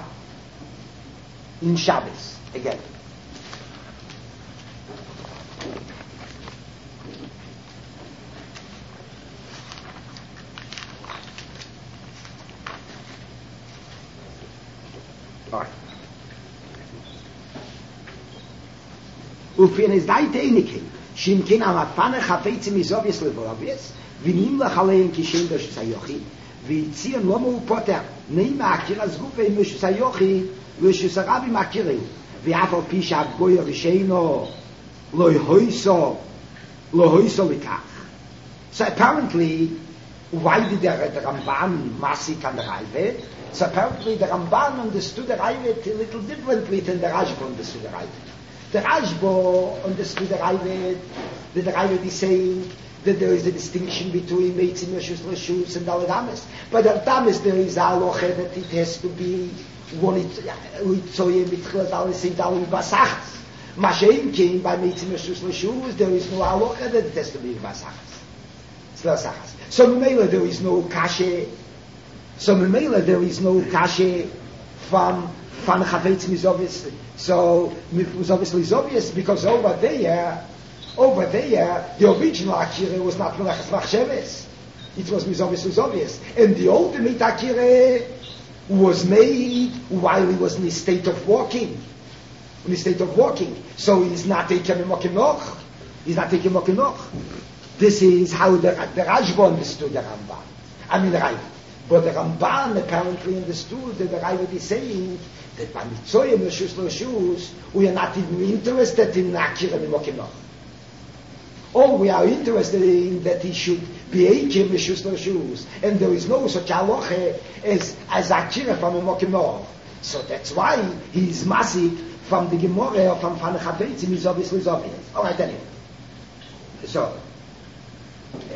in Shabbos again. All right. Ufin is daite einike. Shim kin am afane chafetzim is obviously obvious. V'nim lachalein kishem b'shus hayochi. V'yitzion lomo upoter. Neim ha'akiras gufei b'shus hayochi. V'shus harabim akirin. V'af al pi she'agoy risheino. Lo hoiso. Lo hoiso likach. So apparently, why did the, the Ramban masik on the Ravid? So apparently the Ramban understood the Ravid a little differently than the Rashba understood the Ravid. The Rashba understood the Ravid, that the Ravid is saying that there is a distinction between Meitzim Meshus L'Shus and Daled Ames. But at Ames there is a halacha that it has to be one Itzoyim B'tchilas Daled Seif Daled Basachas. Mashein came by Meitzim Meshus L'Shus, there is no halacha that it has to be Basachas. It's Basachas. So Memela there is no kashe. So Memela there is no kashe from from Chavetzim is obvious. So it was obviously obvious because over there, over there, the original Akira was not Melachas Machsheves. It was obviously obvious, and the ultimate Akira was made while he was in a state of walking. In a state of walking, so he's not taking Mokim Noch. He's not taking Mokim Noch. This is how the, the Rashba understood the Ramban. I mean the Ravid. But the Ramban apparently understood that the Ravid is saying that by Mitzoyim L'Shus L'Shus, we are not even interested in Akira Mimokim Noch. All we are interested in that he should be Eikim L'Shus L'Shus, and there is no such halacha as, as Akira from Mimokim Noch. So that's why he is masik from the Gemara or from Fan Chavetzim is obviously obvious. All right, anyway. So, uh,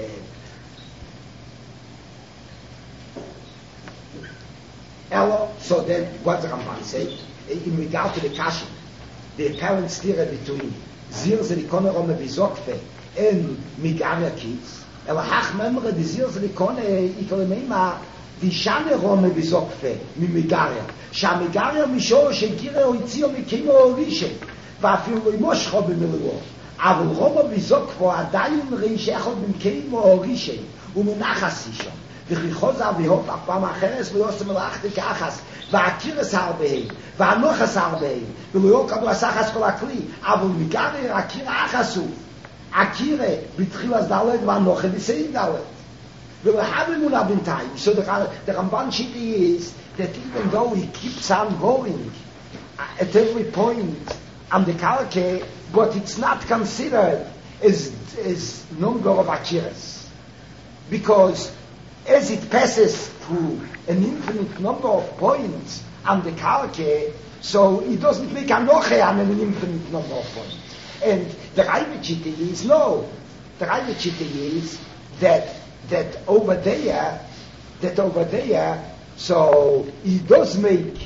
Elo, so then what the Ramban say in regard to the Kashi, the apparent steer between Zir Zelikone Rome Vizokfe and Migania Kids, Elo Hach Memre, the Zir Zelikone Ikolemema, the Shane Rome Vizokfe, Mimigaria, Shamigaria Misho, Shekire Oitzio Mikimo Orishe, Vafil Moshcho Bimiluo, אבל רוב הביזוק כבר עדיין ראיש אחד במקיים או-רישי ומנחס אישו וכי חוזר והות אף פעם אחרת לא יוסם מלאכתי כאחס והקירס הרבהם והנוחס הרבהם ולא יוקדו הסחס כל הכלי אבל מגרר הקיר האחסו הקיר בתחיל אז דלת והנוחת בסעיד דלת ולהב אמונה בינתיים so the, the Ramban Shiti is that even though he keeps on going at every point on the kalke, but it's not considered as, as number of akiras. Because as it passes through an infinite number of points on the kalke, so it doesn't make anoche on an infinite number of points. And the Raivachite is, no, the Raivachite is that, that over there, that over there, so he does make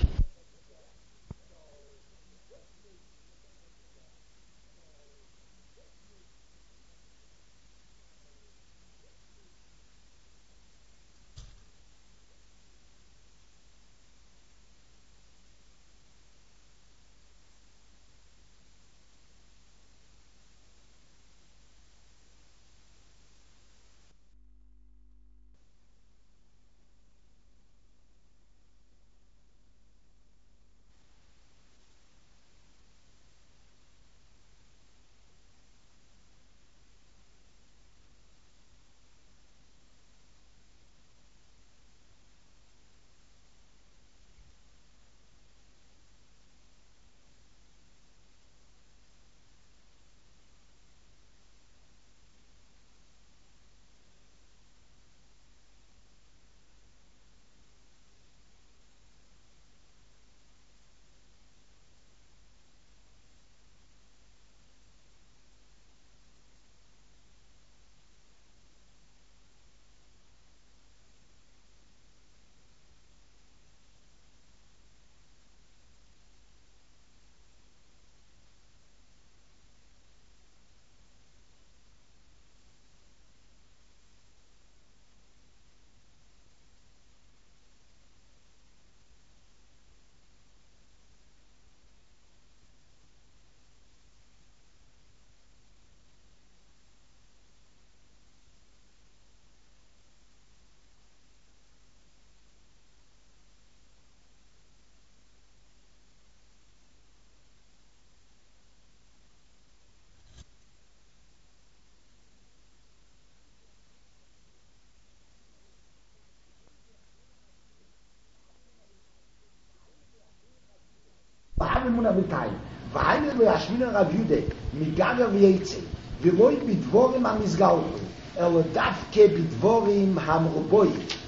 אמונה בינתיים, והיינו לו ישמין הרב יהודה, מגגר וייצא, ולא בדבורים המסגלו, אלא דווקא בדבורים המרובוי,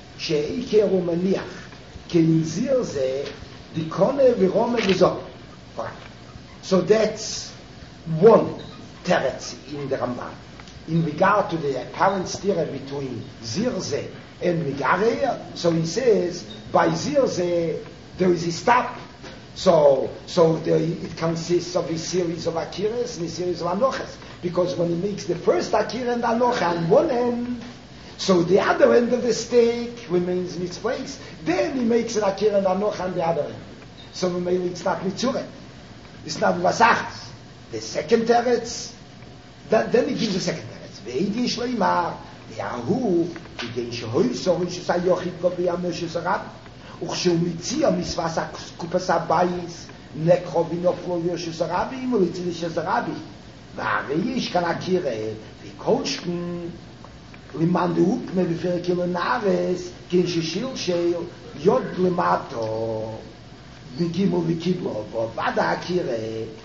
שעיקר הוא מניח, כנזיר זה, דיקונה ורומה וזו. So that's one teretz in the Ramban. In regard to the apparent stira between Zirze and Migareya, so he says, by Zirze, there is a stop. So, so the, it consists of a series of akiras and a series of anochas. Because when he makes the first akira and anocha on one end, so the other end of the stake remains in its place. Then he makes an akira and anocha on the other end. So maybe it's not mitzure. It's not vasachas. The second teretz, that, then he gives the second teretz. Ve'edi shleimar, ve'ahu, v'dei shehoy sorin shusay yochid go v'yamesh yusarab. וכשהוא מציע מספס הקופס הבייס נקרו ונופלו יושס הרבים ולציל יושס הרבים והרי יש כאן הקירה וקולשכן למען דהוקמה בפרק אלנארס כן ששילשל יוד למטו וגימו וקיבלו ועבד הקירה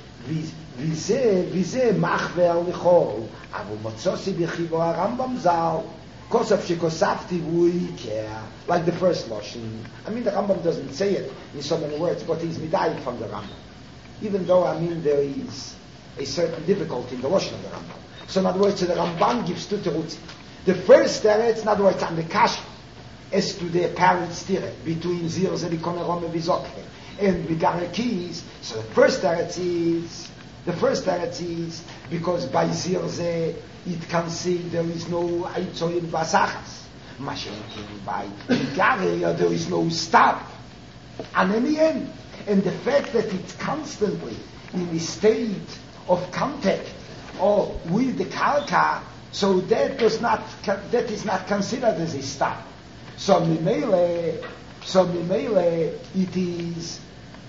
וזה וזה מחבר לכל אבל מצוסי בחיבו הרמב"ם ז"ל Kosaf shekosafti vuikeh, like the first Lashon. I mean, the Rambam doesn't say it in so many words, but he's midayik from the Rambam. Even though, I mean, there is a certain difficulty in the Lashon of the Rambam. So in other words, the Ramban gives two terutzim. The first teretz, in other words, on the kash, as to the apparent stira between Zir Zedikon Rome Vizokhe and Migarekis. So the first teretz is, the first teretz is, because by Zir Ze, it can say there is no Aitzoyin Vasachas. Mashenkin by Migareya, there is no stop on any end. And the fact that it's constantly in a state of contact or with the Kalka, so that does not, that is not considered as a stop. So Mimele, so Mimele, it is,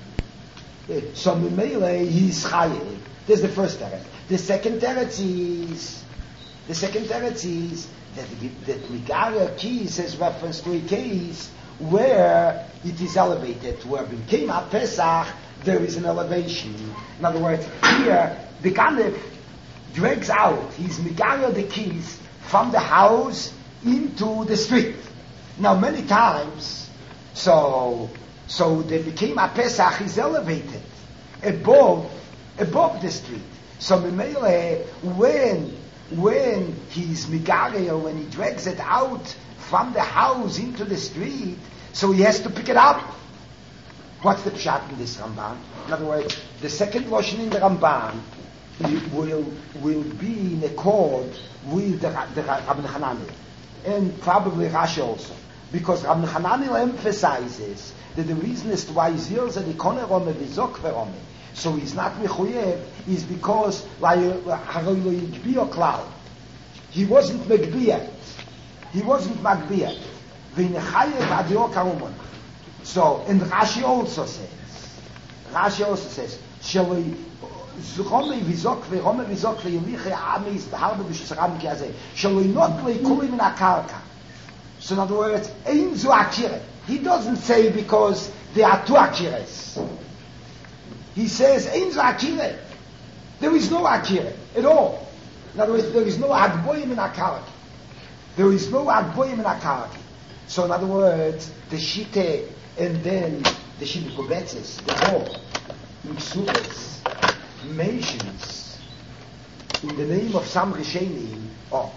so Mimele, he is Chayev. That's the first teretz. The second teretz is, the second teretz is that, that Migara Kis has reference to a case where it is elevated. Where became a Pesach, there is an elevation. In other words, here the Ganef drags out, he's Megara the keys from the house into the street. Now many times, so so the became a Pesach is elevated above above the street. So Memele, when when he's Megara, when he drags it out from the house into the street, so he has to pick it up. What's the pshat in this Ramban? In other words, the second Lashon in the Ramban will will be in accord with the, the Rabbi Hananel, and probably Rashi also, because Rabbi Hananel emphasizes that the reason as to why Zil said the Koner Rome v'Zok v'Rome, so he's not mechuyev, is because he wasn't megbiyat, he wasn't magbiyat. So, and Rashi also says, Rashi also says, Shaloi Rome v'Zok v'Rome v'Zok v'Yoliche Ami is the harbe v'Shusram Kiazeh. Shaloi not leikulim in akarka. So in other words, Ein zu akire. He doesn't say because there are two akires. He says Ein zu akire. There is no akire at all. In other words, there is no agboyim in akarka. There is no agboyim in akarka. So in other words, the shite and then the shite kubetzes, the whole Miksubes mentions in the name of some Rishenim, oh,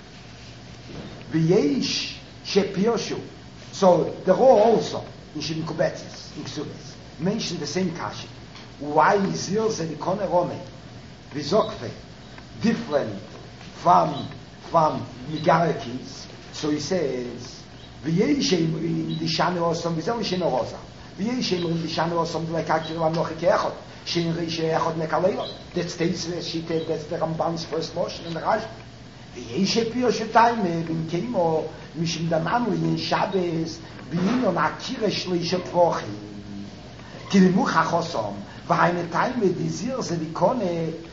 V'yesh shepioshu. So the whole also in shite kubetzes, Miksubes, mention the same kashi. Why is Zil Zenikone Rome V'Zokve different from from Migarakis? So he says, ויש אמרים דשנו עושים וזהו ישנו רוזה ויש אמרים דשנו עושים דלקקר למנוח כאחד שנראה שאחד מקלילה. That states the shite, that's the Ramban's first motion in the Rashi. ויש פירוש טיימה במקיימו משום דמם לעניין שבס בינו נעקיר שליש פרוחים כי למוך החוסם והיינה טיימה דזיר זה לקונה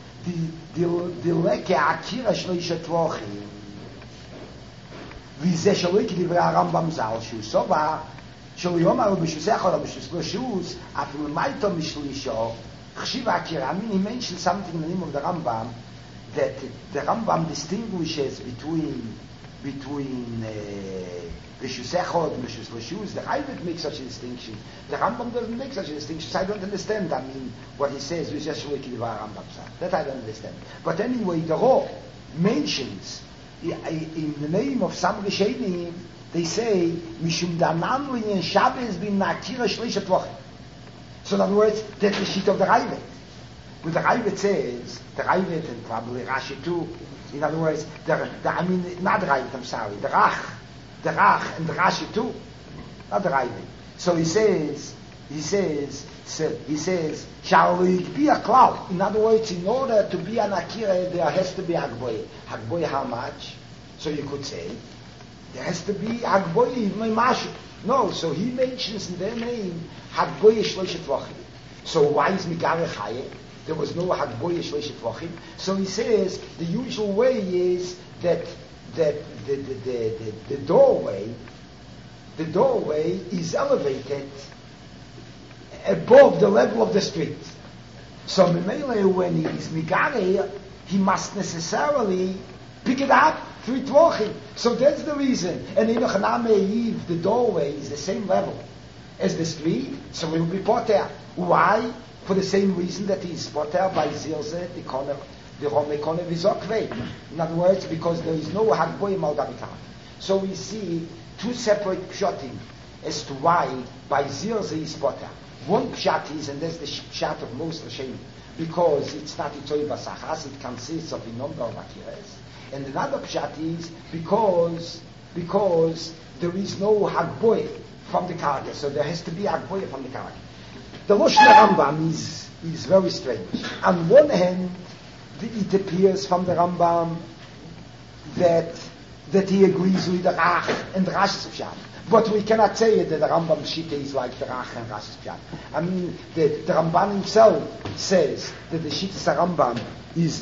דלקה עקיר שליש פרוחים וזה שלא כדברי הרמב"ם ז"ל, שהוא סובה, שלא יאמר בשוס אחד או בשוס בשוס, אפילו מייתו משלישו, חשיב הכיר, I mean, he mentioned something in the name of the Rambam, that the Rambam distinguishes between, between b'shus echad and b'shus b'shus. The Ravid makes such a distinction. The Rambam doesn't make such a distinction, so I don't understand, I mean, what he says, v'zeh shaloi k'divrei Rambam z'al. That I don't understand. But anyway, the Rav mentions, in the name of some Rishenim, they say, Mishum Danam Linyan Shabbos bin Nakira Shlisha Tvochim. So in other words, that's the sheet of the Ravid. But the Ravid says, the Ravid and probably Rashi too, in other words, the, the, I mean, not the Ravid, I'm sorry, the Rach, the Rach and the Rashi too, not the Ravid. So he says, he says, so he says, shall it be a cloud? In other words, in order to be an Akira, there has to be Hagboy. Hagboy how much? So you could say, there has to be Hagboy even Mashu. No, so he mentions in their name, Hagboy Shloishet Vachim. So why is Migare Chaye? There was no Hagboy Shloishet Vachim. So he says, the usual way is that, that the, the, the, the, the doorway, the doorway is elevated above the level of the street. So Memele, when he is Migare, he must necessarily pick it up through Tvochim. So that's the reason. And in Eve, the doorway is the same level as the street, so it will be poter. Why? For the same reason that he is poter by Zilze, the corner, the Rome corner v'Zokvei. In other words, because there is no Hagboy Maldavitam. So we see two separate pshatim as to why by Zilze is poter. One pshat is, and that's the pshat of most Rishonim, because it's not Itoi Basachas, it consists of a number of Akiras. And another pshat is because because there is no Hagboy from the Karka, so there has to be Hagboy from the Karka. The Lashon Rambam is is very strange. On one hand, it appears from the Rambam that that he agrees with the Rach and the Rash's pshat. But we cannot say that the Rambam Shita is like the Rach and Rash's pshat. I mean, the, the Ramban himself says that the Shita Rambam is,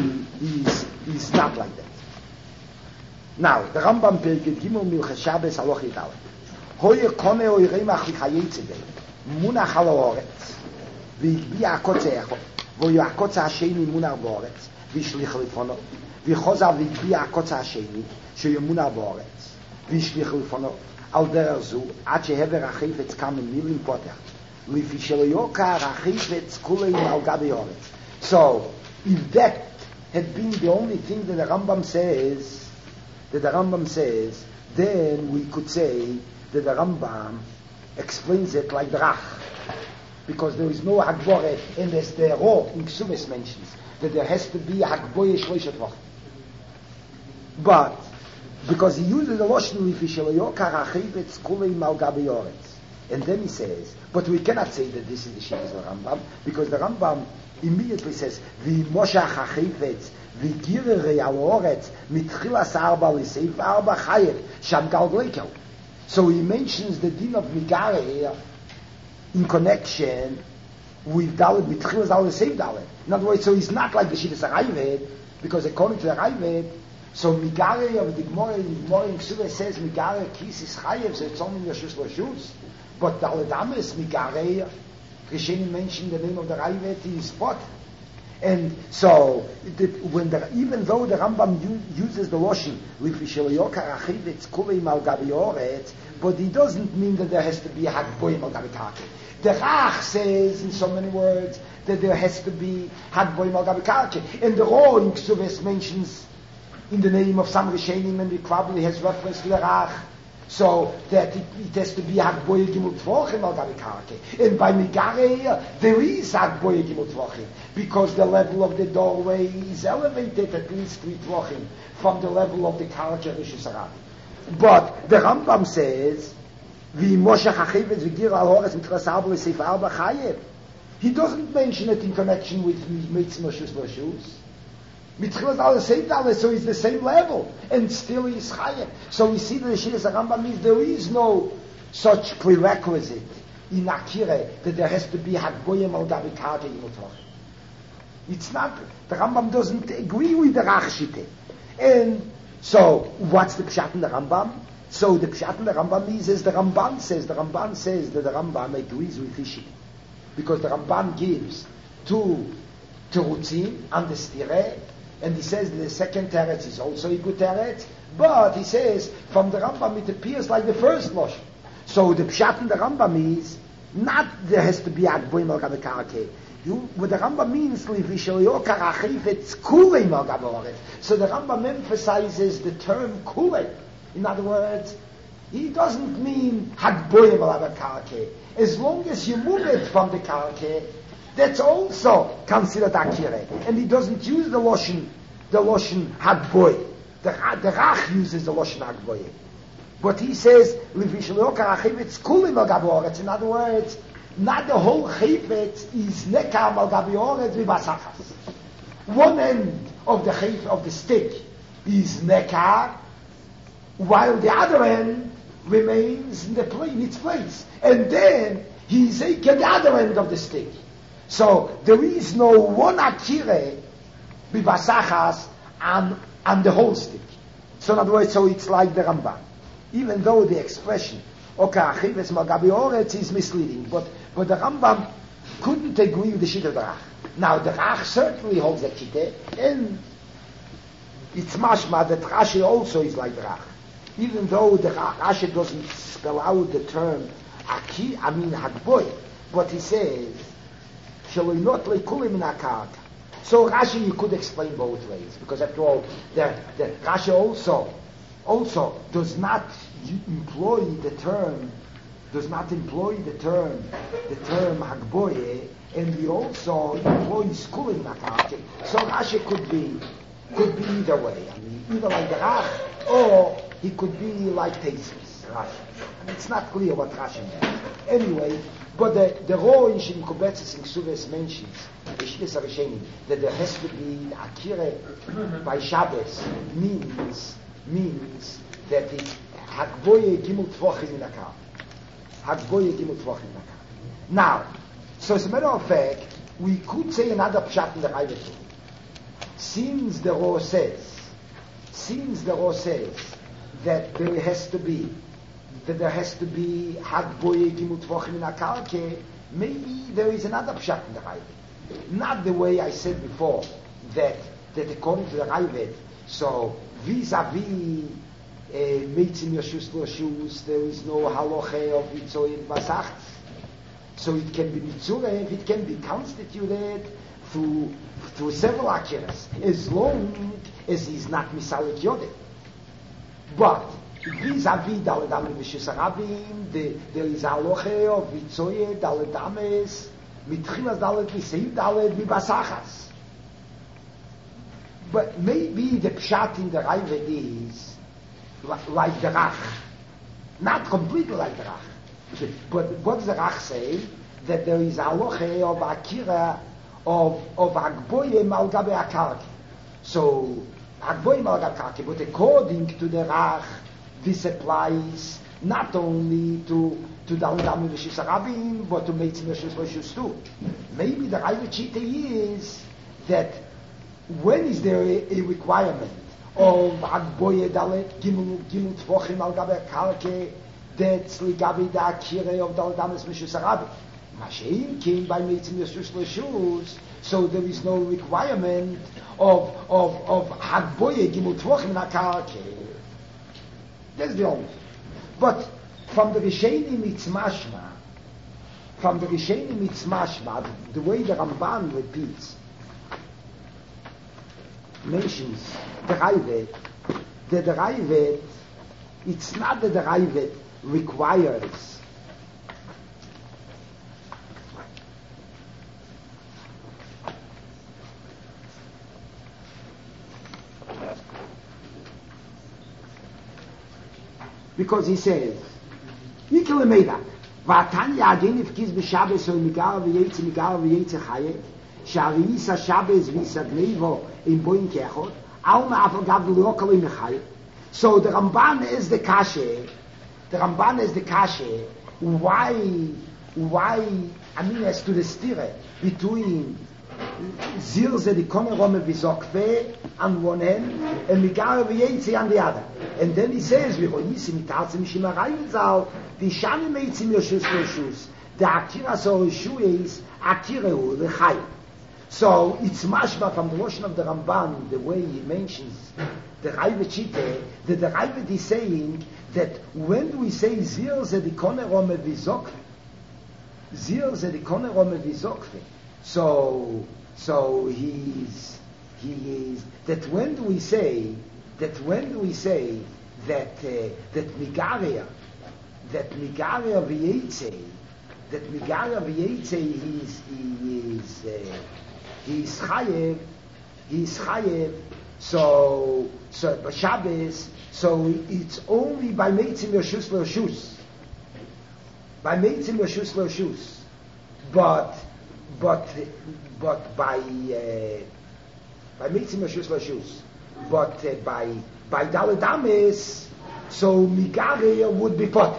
is, is not like that. Now, the Rambam Pirkei Gimel Milchas Shabbos Haloch Yidaleh. Hoye kone oy remach khayetsede. Munach al haaretz. Vi akotze echot. Vo yakotze hasheni munach ba'aretz. Vi shlich lefono. Vi chozav vi akotze hasheni sheyemunach ba'aretz. Vi shlich lefono. Al der zu at shehever achifetz kam in milim potach. Lifi shelo achifetz kulei al gabi haaretz. So, if that had been the only thing that the Rambam says, that the Rambam says, then we could say that the Rambam explains it like Drach. Because there is no Hagbore, and as the Ro in Ksuvis mentions, that there has to be a Hagboye Shloishat Vach. But, because he uses the Loshen Lifi Shelo Achivitz Kulei Mal Gabi Yoretz. And then he says, but we cannot say that this is the Shittas of the Rambam, because the Rambam immediately says, Vi Moshach HaChifetz, Vi Girere Al Oretz, Mitchilas Arba Liseif Arba Chayev, Sham Gal Gleikel. So he mentions the din of Migare here in connection with Dalet, Mitchilas Al Liseif Dalet. In other words, so he's not like the Shittas HaRayved, because according to the Rayved, so Migare of the Gemara, the Gemara in Ksuvah says, Migare Kis is Chayev, so it's only Yashus Lashus. But Dalet Ames Migare, Rishonim mentioned the name of the Rayved, he is spot. And so, the, when the, even though the Rambam u, uses the Loshin, but he doesn't mean that there has to be a Hagboyim al Gabi Karke. The Rach says, in so many words, that there has to be Hagboyim al Gabi Karke. And the Ro in Ksuves mentions in the name of some Rishonim, and it probably has reference to the Rach. So that it, it has to be Hagboye Gimel Tvochim al Gabi Karke. And by Migare here, there is Hagboye Gimel Tvochim, because the level of the doorway is elevated at least three Tvochim from the level of the Karke Rishus Arabi. But the Rambam says, Vi Moshach HaChivitz V'gir Al Haaretz Mitchilas Arba L'Seif Arba Chayev. He doesn't mention it in connection with Mitzvah Shus Lashus. Mitchilas Al L'Seif Dalet, so he's the same level, and still he's Chayev. So we see that the Shittas Rambam means there is no such prerequisite in Akira that there has to be Hagboyim al Gabi Karke Gimel Tvochim. It's not. The Rambam doesn't agree with the Rachshite. And so, what's the Pshat in the Rambam? So the Pshat in the Rambam is, as the Ramban says, the Ramban says that the Rambam agrees with Ishi. Because the Ramban gives two Terutzim and the Stireh, and he says that the second teretz is also a good teretz, but he says from the Rambam it appears like the first Loshen. So the Pshat in the Rambam is not there has to be Hagboyim al Gabi Karke. What the Rambam means, it's Kulei al Gabi Haaretz. So the Rambam emphasizes the term Kulei. In other words, he doesn't mean Hagboyim al Gabi Karke. As long as you move it from the Karke, that's also considered Akire. And he doesn't use the Loshen, the Loshen Hagboy. The, the Rach uses the Loshen Hagboy. But he says, it's Kulim al Gabi Haaretz. In other words, not the whole Chayfetz is Nekam al Gabi Haaretz v'Basachas. One end of the chayf, of the stick is Nekar, while the other end remains in, the play, in its place. And then he's taken the other end of the stick. So there is no one akire b'basachas and and the whole stick. So in other words, so it's like the Rambam. Even though the expression okay, achivitz mal Gabi Haaretz is misleading, but but the Rambam couldn't agree with the Shita of the Rach. Now the Rach certainly holds that Shita, and it's mashma that Rashi also is like the Rach. Even though the Rashi doesn't spell out the term aki, I mean Hagboy, but he says so Rashi you could explain both ways, because after all, the, the Rashi also also does not employ the term does not employ the term the term Hagboye, and he also employs kulim nakake. So Rashi could be could be either way. I mean, either like the Rach, or he could be like Tesis Rashi. And it's not clear what Rashi means. Anyway. But the the Ro in Shin Kubetzes in Ksuves mentions the Shittas HaRishonim that there has to be Akira by Shabbos means means that it Hagboye Gimel Tvochim in Akar. Hagboye Gimel Tvochim in Akar. Now, so as a matter of fact, we could say another pshat in the Rayved. Since the Ro says, since the Ro says that there has to be that there has to be Hagboye Gimel Tvachim in Akarke, maybe there is another pshat in the Raivet. Not the way I said before, that that according to the Raivet, so vis-a-vis Meitzim Yashus L'Shus, there is no haloche of Itzoyin Basach. So it can be Mitzurev, it can be constituted through through several akiras, as long as he's not Misalik Yodeh. But vis-a-vis Daledam V'Shus Arabim, there is haloche of Itzoyin Daledames, Mitchilas Daled V'Seib Daled V'Basachas. But maybe the pshat in the Raivet is like the Rach. Not completely like the Rach. But what does the Rach say? That there is a haloche of Akira of, of Agboye Malgabe Akarki. So, Agboye Malgabe Akarki, but according to the Rach, this applies not only to to the Aldam V'Shus Arabim, but to Meitzim Yashus L'Shus too. Maybe the Raivet Shita is that when is there a, a requirement of Agboye Dalet Gimel Gimel Tvochim Al Gabe Karke that's Ligabi Da Akire of Daldamis Mishus Arabi? Mashein came by Meitzim Yashus L'Shus, so there is no requirement of of of Agboye Gimel Tvochim Al Karke. That's the only. But from the Rishonim it's mashma. From the Rishonim it's mashma. The way the Ramban repeats. Mentions the Raivet, that the Raivet, it's not that the Raivet requires because he says Yikel Meida Vatanya Agenif Kiz B'Shabbos so Migar V'Yetzi Migar V'Yetzi Chayev Sha'Risa Shabbos V'Yisagnevo in Boin Kechot, Alma Afal Gav L'Okal in Mechai. So the Ramban is the kashe. The Ramban is the kashe. Why? Why? I mean, as to the stire between Zirze the Konerome V'Zokve on one end and Migara V'Yetzi on the other. And then he says, V'Choyisi Mitarzi Mishima Rayinzal the Shani Meitzim Yoshus Yoshus the Akira So Yeshu is Akireu L'Chai. So it's mashma from the notion of the Ramban, the way he mentions the Raivet Shita, that the Raivet is saying that when we say Zir Zedikone Rome Vizokve, Zir Zedikone Rome Vizokve, so so he's he is that when do we say that when do we say that uh, that Migaria that Migaria V'Yetze that Migaria V'Yetze he is he is uh, He's chayev, he's chayev, so, so, by Shabbos, so it's only by Meitzim Yashus L'Shus. By Meitzim Yashus L'Shus. But, but, but by, uh, by Meitzim Yashus L'Shus. But uh, by, by Daladamis, so Migaria would be pot.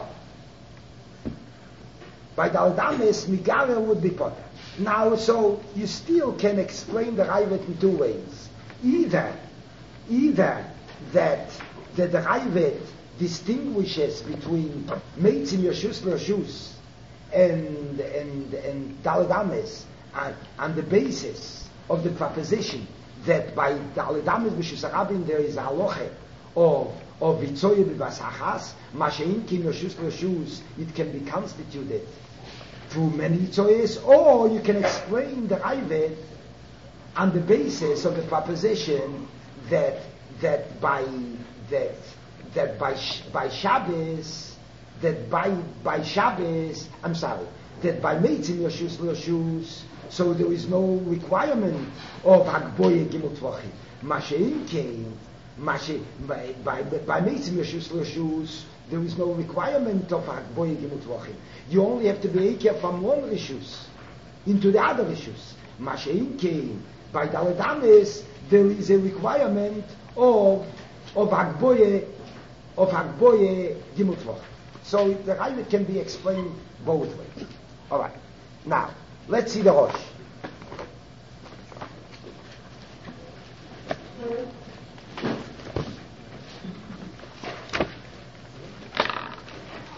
By Daladamis, Migaria would be pot. Now, so you still can explain the Raivet in two ways. Either, either that, that the Raivet distinguishes between Meitzim Yashus L'Shus and and and Daladames on, on the basis of the proposition that by Daladames B'Shus Arabim there is a haloche of of Vitzoye B'Basachas, Mashein Kim Yashus L'Shus, it can be constituted through many tzoyes, or you can explain the Raivet on the basis of the proposition that that by that that by by Shabbos that by by Shabbos I'm sorry that by Meitzim Yashus L'Shus, so there is no requirement of Agboye Gimel Tvachim. Mashein came Mashe by by by Meitzim Yashus L'Shus, there is no requirement of Agboye Gimel Tvachim. You only have to be Eker from one Rishus into the other Rishus. Mashein came by Daladamis, there is a requirement of of Agboye of Agboye Gimel Tvachim. So the Raivet can be explained both ways. All right. Now let's see the Rosh.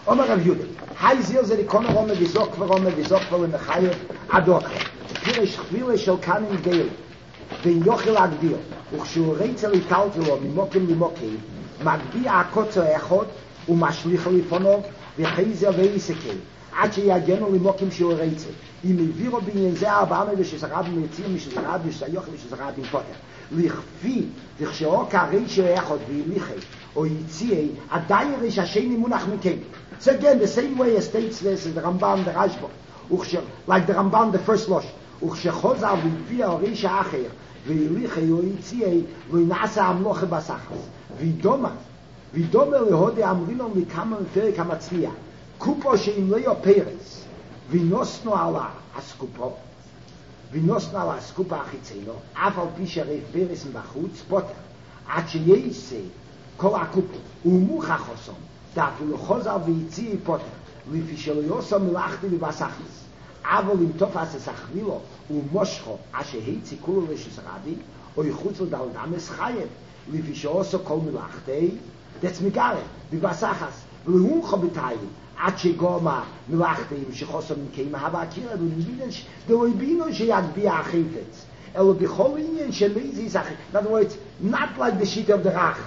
Omer Rav Yudah, hay zir ze dikone rome vizok verome vizok verome mechayev adok. Pirish chvile shel kanim geil. Ven yochel agdir. וכשהוא רצה לטלטל לו ממוקים למוקים, מגביע הקוצר האחד ומשליך לפונו וחייזר ואיסקי, עד שיגנו למוקים שהוא רצה. אם העבירו בעניין זה ארבעה מאה ושזרב מציע משזרב ושזיוך ושזרב עם פוטר. לכפי, לכשאו כרשע האחד והליכי, או יציעי, עדיין רשע השני מונח מכם. So again, the same way as states this is the Ramban, the Rashba, like the Ramban, the first Losh. וכשחוזר והביע הרשע האחר, והליכי או יציעי ונעשה המלוכה בסחס וידומה וידומה להודי אמרינו מכמה מפרק המצליח קופו שאם לא יפרס ונוסנו על הסקופו ונוסנו על הסקופה החיציינו אף על פי שרף פרס בחוץ פוטר עד שיעשה כל הקופו ומוכח עושם דאפילו חוזר ויציעי פוטר לפי שלא יעשה מלאכתי ובסחס אבל אם תופס הסחבילו ומושכו אשר היצי כולו לשסרבי או יחוץ לדלדמס חייב לפי שעושו כל מלאכתי דץ מגרה בבסחס ולהונכו בתאים עד שגומה מלאכתים שחוסו מקיימה הבא הכירה ולמבינים דלוי בינו שיגביע החפץ אלא בכל עניין של איזי סחי in other words not like the sheet of the rach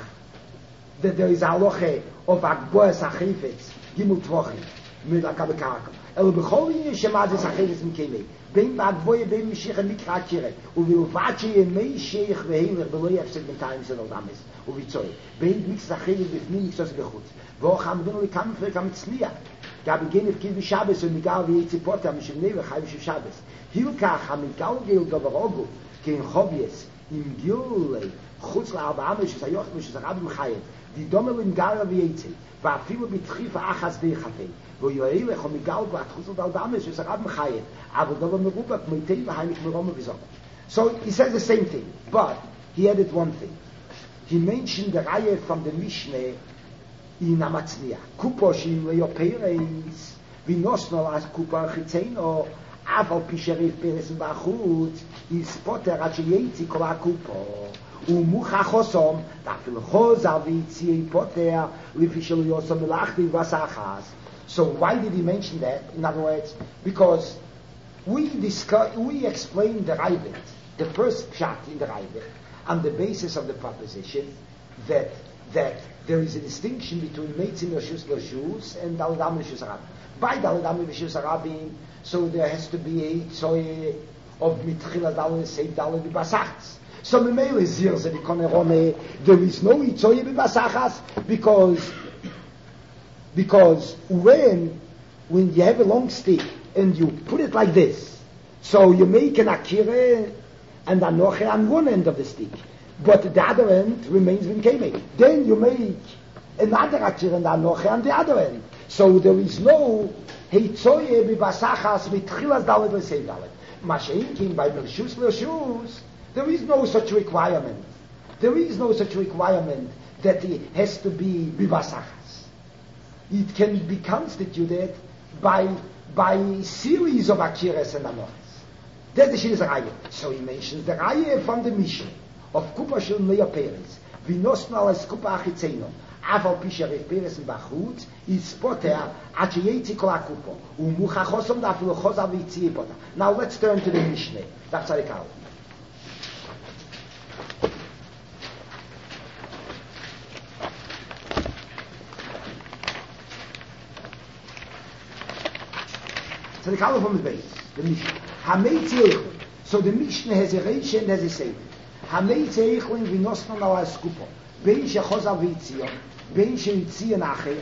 that there is a halacha of הגבוהס החפץ גימול טבוחים מדקה בקרקע אלא בכל עניין שמה זה סחפץ מקיימה בין בהגבויה בין משיח המקרא הכירה ובלבד שימי שייך והילך ולא יפסק בינתיים של אולדמס וביצוי בין מקס החפץ בפנים מקסוס בחוץ ואוך אמרנו לכמה פרק המצליח גבי גנב קיל בשבס ומגל ויצי פוטר משבני וחי בשב שבס הילקח המגלגל דבר אוגו כאין חובייס עם גיולי חוץ לארבעה משס היוחד משס הרבים חייב דידומר למגל ויצי ואפילו בתחיף האחס ויחפה ויועילך ומגל והתחוץ לדלדמס משס הרבים חייב אבל דבר מרובה כמיתי והייניק מרומה וזוק. So he says the same thing, but he added one thing. He mentioned the raya from the Mishnah in Amatzniach. Kupo sheim leoperes vinosno as kupa chitzeno aval pisherif peres bachut is poter at sheyetzi kol kupo umucha chosom dafil chozar vitzi poter lifishel yosom melachti vasachas. So why did he mention that? In other words, because we discuss, we explained the Ravid, the first pshat in the Ravid, on the basis of the proposition that that there is a distinction between Meitzim Reshus Reshus and Daladam Reshus Arabim. By Daladam Reshus Arabim, so there has to be a tzoye of Mitchila Dalad Seif Dalad B'Basachas. So Memele Zir Zedikonerome, there is no tzoye B'Basachas because because when when you have a long stick and you put it like this, so you make an akira and anoche on one end of the stick. But the other end remains v'nkeme. Then you make another akira and anoche on the other end. So there is no heitzoye b'basachas mitchilas dalet v'sei dalet. Masha'inkin by Mershus Mershus, there is no such requirement. There is no such requirement that it has to be b'basachas. It can be constituted by by series of akiras and anoches. That's the Shil's Raya. So he mentions the Raya from the Mishnah of Kupa Shel Meya Peres. Vinosno al Kupa Achitzeno. Aval Pisharef Peres in Bachut is Poter at Yetzi Kol HaKupo. Umucha Chosom Dafil Chosa Vitzi Poter. Now let's turn to the Mishnah. That's Arikal. So the color from the base, the Mishnah. Hameitzi Eichlin. So the Mishnah has a Reish and has a Sefer. Hameitzi Eichlin v'nosnon ala eskupo. Bein shechoza v'itzion. Bein sheitzion acher.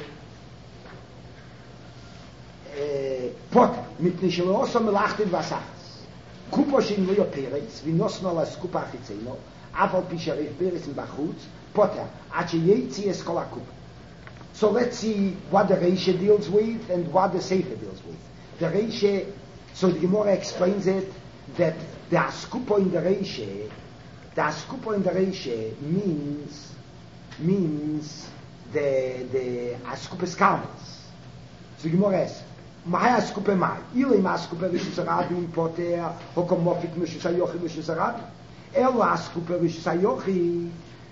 Potter. Mipnei shelo oso melachtet v'asachas. Kupo shein lo yoperetz. V'nosnon ala eskupa achitzeno. Aval pi sharef peretz in bachutz. Potter. Ad sheyetzi es kol hakupo. So let's see what the Reish deals with and what the Sefer deals with. The Reishe, so the Gemara explains it that the askupo in the Reishe, the askupo in the Reishe means means the the askupes karmas. So the Gemara says, "Mahai askupe mai? Ile ma askupe rishus rabim poter hokom mofik mishus ayochi mishus rabim. Elo askupe rishus ayochi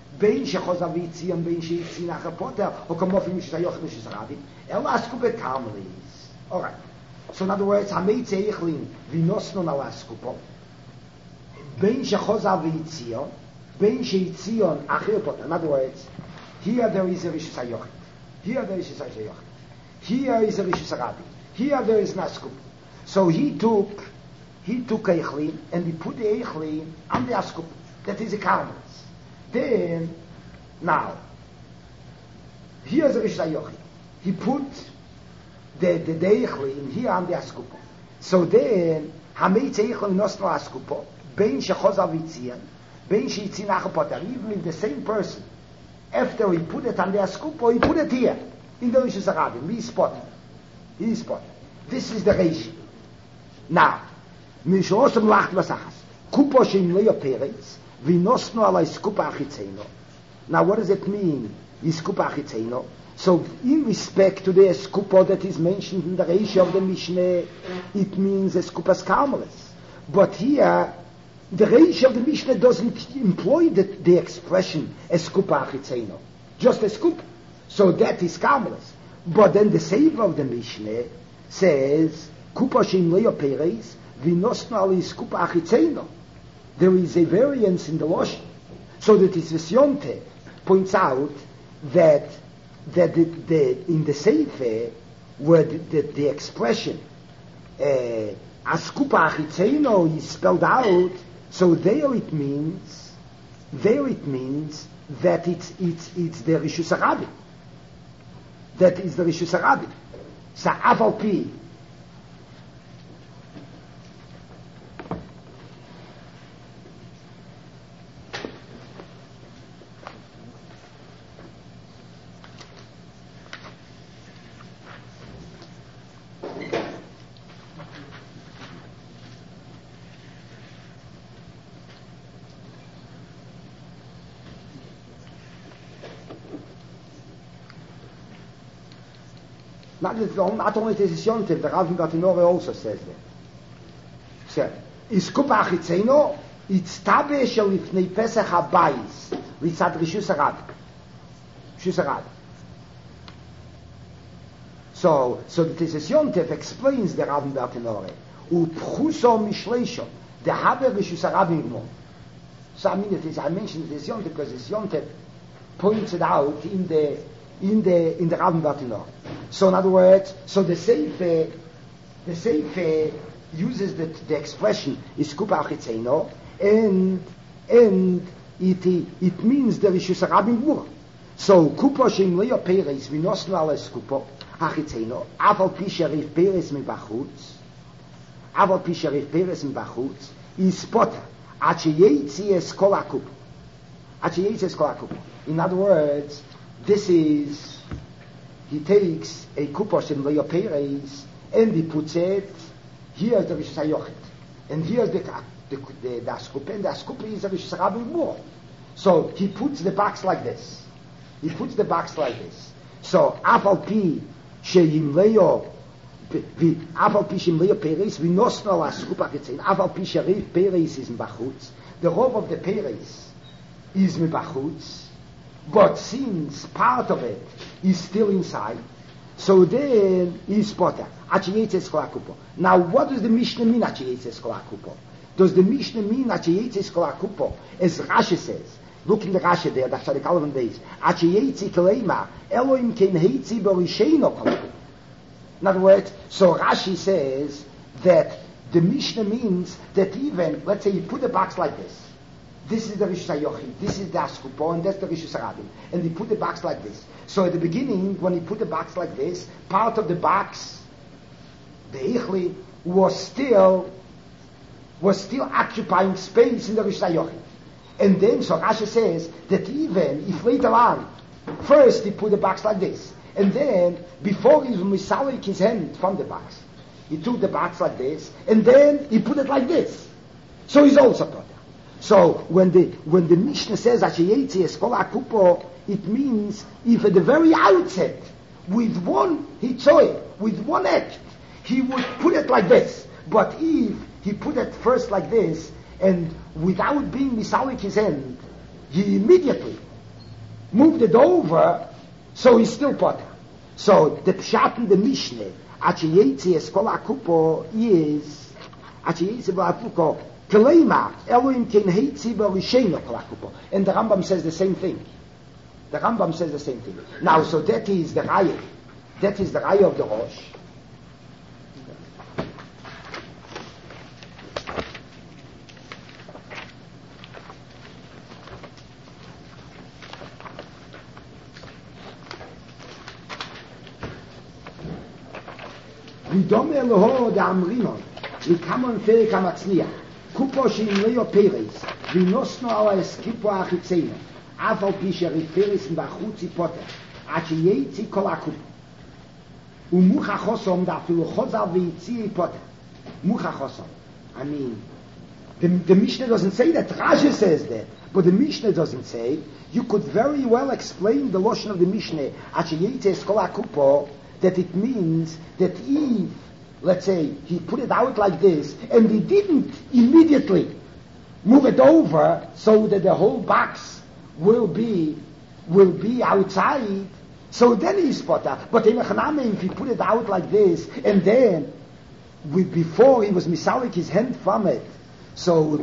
בין שחוזר ויציון, בין שיציא נחר פוטר, או כמו אפילו שתיוך ושסרבים, אלא עסקו בקרמליס. Alright. So in other words, המייצא איכלין ונוסנון על עסקופו, בין שחוזר ויציון, בין שיציון אחר פוטר. In other words, here there is a rishus hayochid. Here there is a rishus hayochid. Here is a rishus harabi. Here there is naskup. So he took, he took eichlin and he put the eichlin on the askup. That is a karmelis. Then, now, here's a rishus hayochid. He put the the, the eichlin here on the askup. So then, hameitz eichlin nosno askupo, bein shechozav yitzian, bein sheyitzin achapotar. Even if the same person, after he put it on the askupo, he put it here in the rishus harabim. He spotted. He spotted. This is the reish. Now, mishosem lacht vasachas. Kupo sheim leo peretz, vinosno alai skupa achitzeno. Now, what does it mean? Skupa achitzeno. So, in respect to the skupa that is mentioned in the reish of the Mishnah, it means a skupas karmelis. But here, the reish of the Mishnah doesn't employ the, the expression skupa achitzeno, just a skupa. So that is karmelis. But then the sefer of the Mishnah says, Kupa sheim leo peres, vinosno ali skupa achitzeno. There is a variance in the Lashon. So that Tzviyonte points out that that the, the, in the sefer, where the, the, the expression askupa achitzeno is spelled out, so there it means, there it means that it's it's it's the rishus harabim. That is the rishus harabim. So aval pi. Not only this is Yontiv, the Rav Batinore also says that. So, is Kupa Achitzeno, it's Tabe Shelifnei Pesach HaBayis, Litzad Rishus Harabim. Rishus Harabim. So, so the Tesis Yontiv explains the Rav Batinore. Upchuso Mishleisho, the Habe Rishus Harabim Gmor. So I mean, it is, I mentioned this Yontiv because this Yontiv points it out in the in the in the Rav Batinore. So in other words, so the Sefer, the Sefer uses the, the expression Iskupa Achitzeno, and and it it means the Rishus Harabim Gmur. So Kupa Sheim Leo Peres Vinosnu Ala Iskupa Achitzeno, Aval Pi Sharif Peres Mibachutz, Aval Pi Sharif Peres Mibachutz, Ispota Ache Yetzi Eskol Akupa, Ache Yetzi Eskol Akupa. In other words, this is, he takes a kuposh in Leo Peres and he puts it, here's the Rishus HaYochid, and here's the the the, the Askupa, and the Askupa is the Rishus Harabim Gmor. So he puts the box like this. He puts the box like this. So Afal Pi Sheim Leo Afal Pi Sheim Leo Peres Vinosno Al Askupa Achitzeno, Afal Pi Sharif Peres is in Bachutz. The rov of the Peres is in Bachutz. But since part of it is still inside, so then he's potter. Now, what does the Mishnah mean? Does the Mishnah mean as Rashi says? Look in the Rashi there. That's how the Calvin days. Elohim came heitzi b'risheino. In other words, so Rashi says that the Mishnah means that even, let's say, you put a box like this. This is the Rishus HaYochid, this is the Askupo, and that's the Rishus Harabim. And he put the box like this. So at the beginning, when he put the box like this, part of the box, the Eichli, was still, was still occupying space in the Rishus HaYochid. And then, so Rashi says, that even if later on, first he put the box like this, and then, before he misalik his hand from the box, he took the box like this, and then he put it like this. So he's also put it. So when the when the Mishnah says Ashiyetzi Eskol Akupo, it means if at the very outset, with one hitzoy, with one act, he would put it like this. But if he put it first like this, and without being misalik his hand, he immediately moved it over, so he's still potter. So the pshat in the Mishnah, Achiyetzi Eskola Kupo is Achiyetzi Ba'akupo Kalema Elohim Ken Heitzi Ba'Risheina Kolakupo. And the Rambam says the same thing. The Rambam says the same thing. Now, so that is the Raya. That is the Raya of the Rosh. ודומה לו דאמרינו, לקמון פרק המצניח, קופו שאינלאו פרס, ונוסנו על הסקיפו החיציינו, אף על פי שרפרס בחוצי פוטר, עד שייצי כל הקופו. ומוחה חוסום דאפילו חוזר וייצי פוטר. מוחה חוסום. I mean, the, the Mishnah doesn't say that, Rashi says that, but the Mishnah doesn't say. You could very well explain the Lashon of the Mishnah, עד שייצי כל הקופו, that it means that if, let's say, he put it out like this, and he didn't immediately move it over so that the whole box will be will be outside, so then he's potter. But in Echaname, if he put it out like this, and then with, before he was misalik his hand from it, so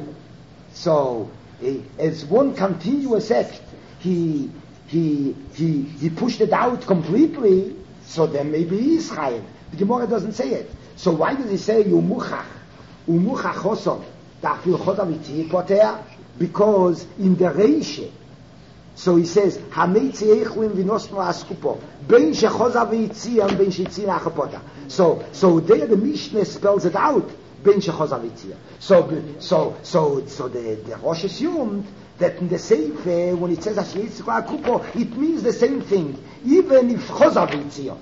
so eh, as one continuous act, he he he he pushed it out completely. So then maybe he's chayim. The Gemara doesn't say it. So why does he say umuchach? Umuchach chosom. Dafil chodam iti poter. Because in the Reishe, so he says hameitzi echlim vinosnu askupo bein shechozav v'itzi and bein sheitzi nachapota. So so there the Mishnah spells it out. Bein shechozav v'itzi. So so so so the the Rosh assumed that in the Sefer, when it says Ashiyetzi Kupo, it means the same thing, even if Chozav Yitziyah.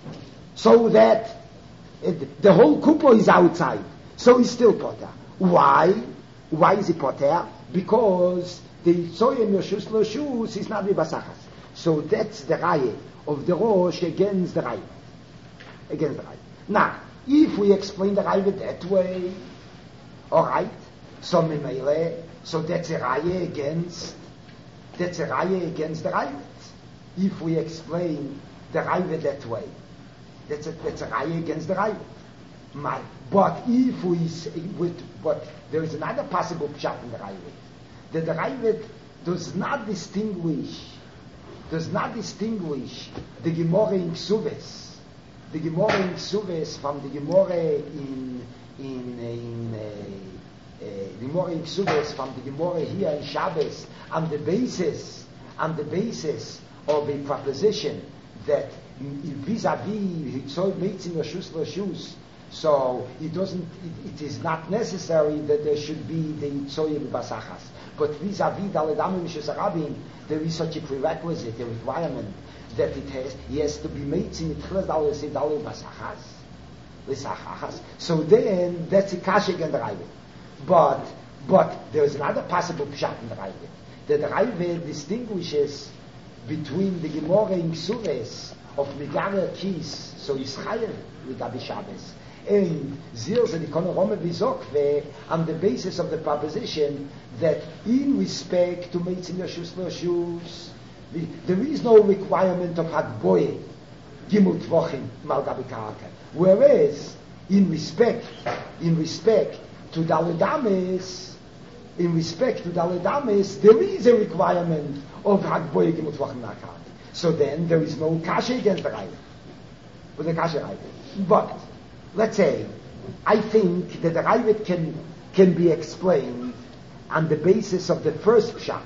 So that it, the whole Kupo is outside. So he's still Potter. Why? Why is he Potter? Because the Yitzoyim Yoshus Loshus is not Vibasachas. So that's the Raya of the Rosh against the Raya. Against the Raya. Now, if we explain the Raya that way, alright, so Memele, so that's a raya against, that's a raya against the Raivet. If we explain the Raivet that way, that's a, that's a raya against the Raivet. My, but if we, with, but there is another possible pshat in the Raivet, that the Raivet does not distinguish, does not distinguish the Gemara in Ksuves, the Gemara in Ksuves from the Gemara in, in, in, uh, Uh, the Gemara in Ksubes from the Gemara here in Shabbos on the basis on the basis of a proposition that vis-a-vis Hitzoy Meitzim Lashus Lashus, so it doesn't it, it is not necessary that there should be the Hitzoy Basachas, but vis-a-vis Daledam Mishus Arabim there is such a prerequisite, a requirement that it has he has to be Meitzim Mitchilas Daled Daled Basachas Lisachas. So then that's a Kashik and the Raivet. But but there is another possible pshat in the Raivet. That the Raivet distinguishes between the Gemara in Ksuves of Megara Kis, so Yisrael Megabi Shabbos, and Zil Zedikon Rome Vizokve on the basis of the proposition that in respect to Meitzim Yoshus Loshus, there is no requirement of Hadboye Gimul Tvochim Malgabi Karaka. Whereas in respect, in respect to Daledames, in respect to Daledames, there is a requirement of Hagboye Gimut Vachim Nakat. So then there is no kasha against the Raivet. With the kasha Raivet. But, let's say, I think that the Raivet can, can be explained on the basis of the first pshat.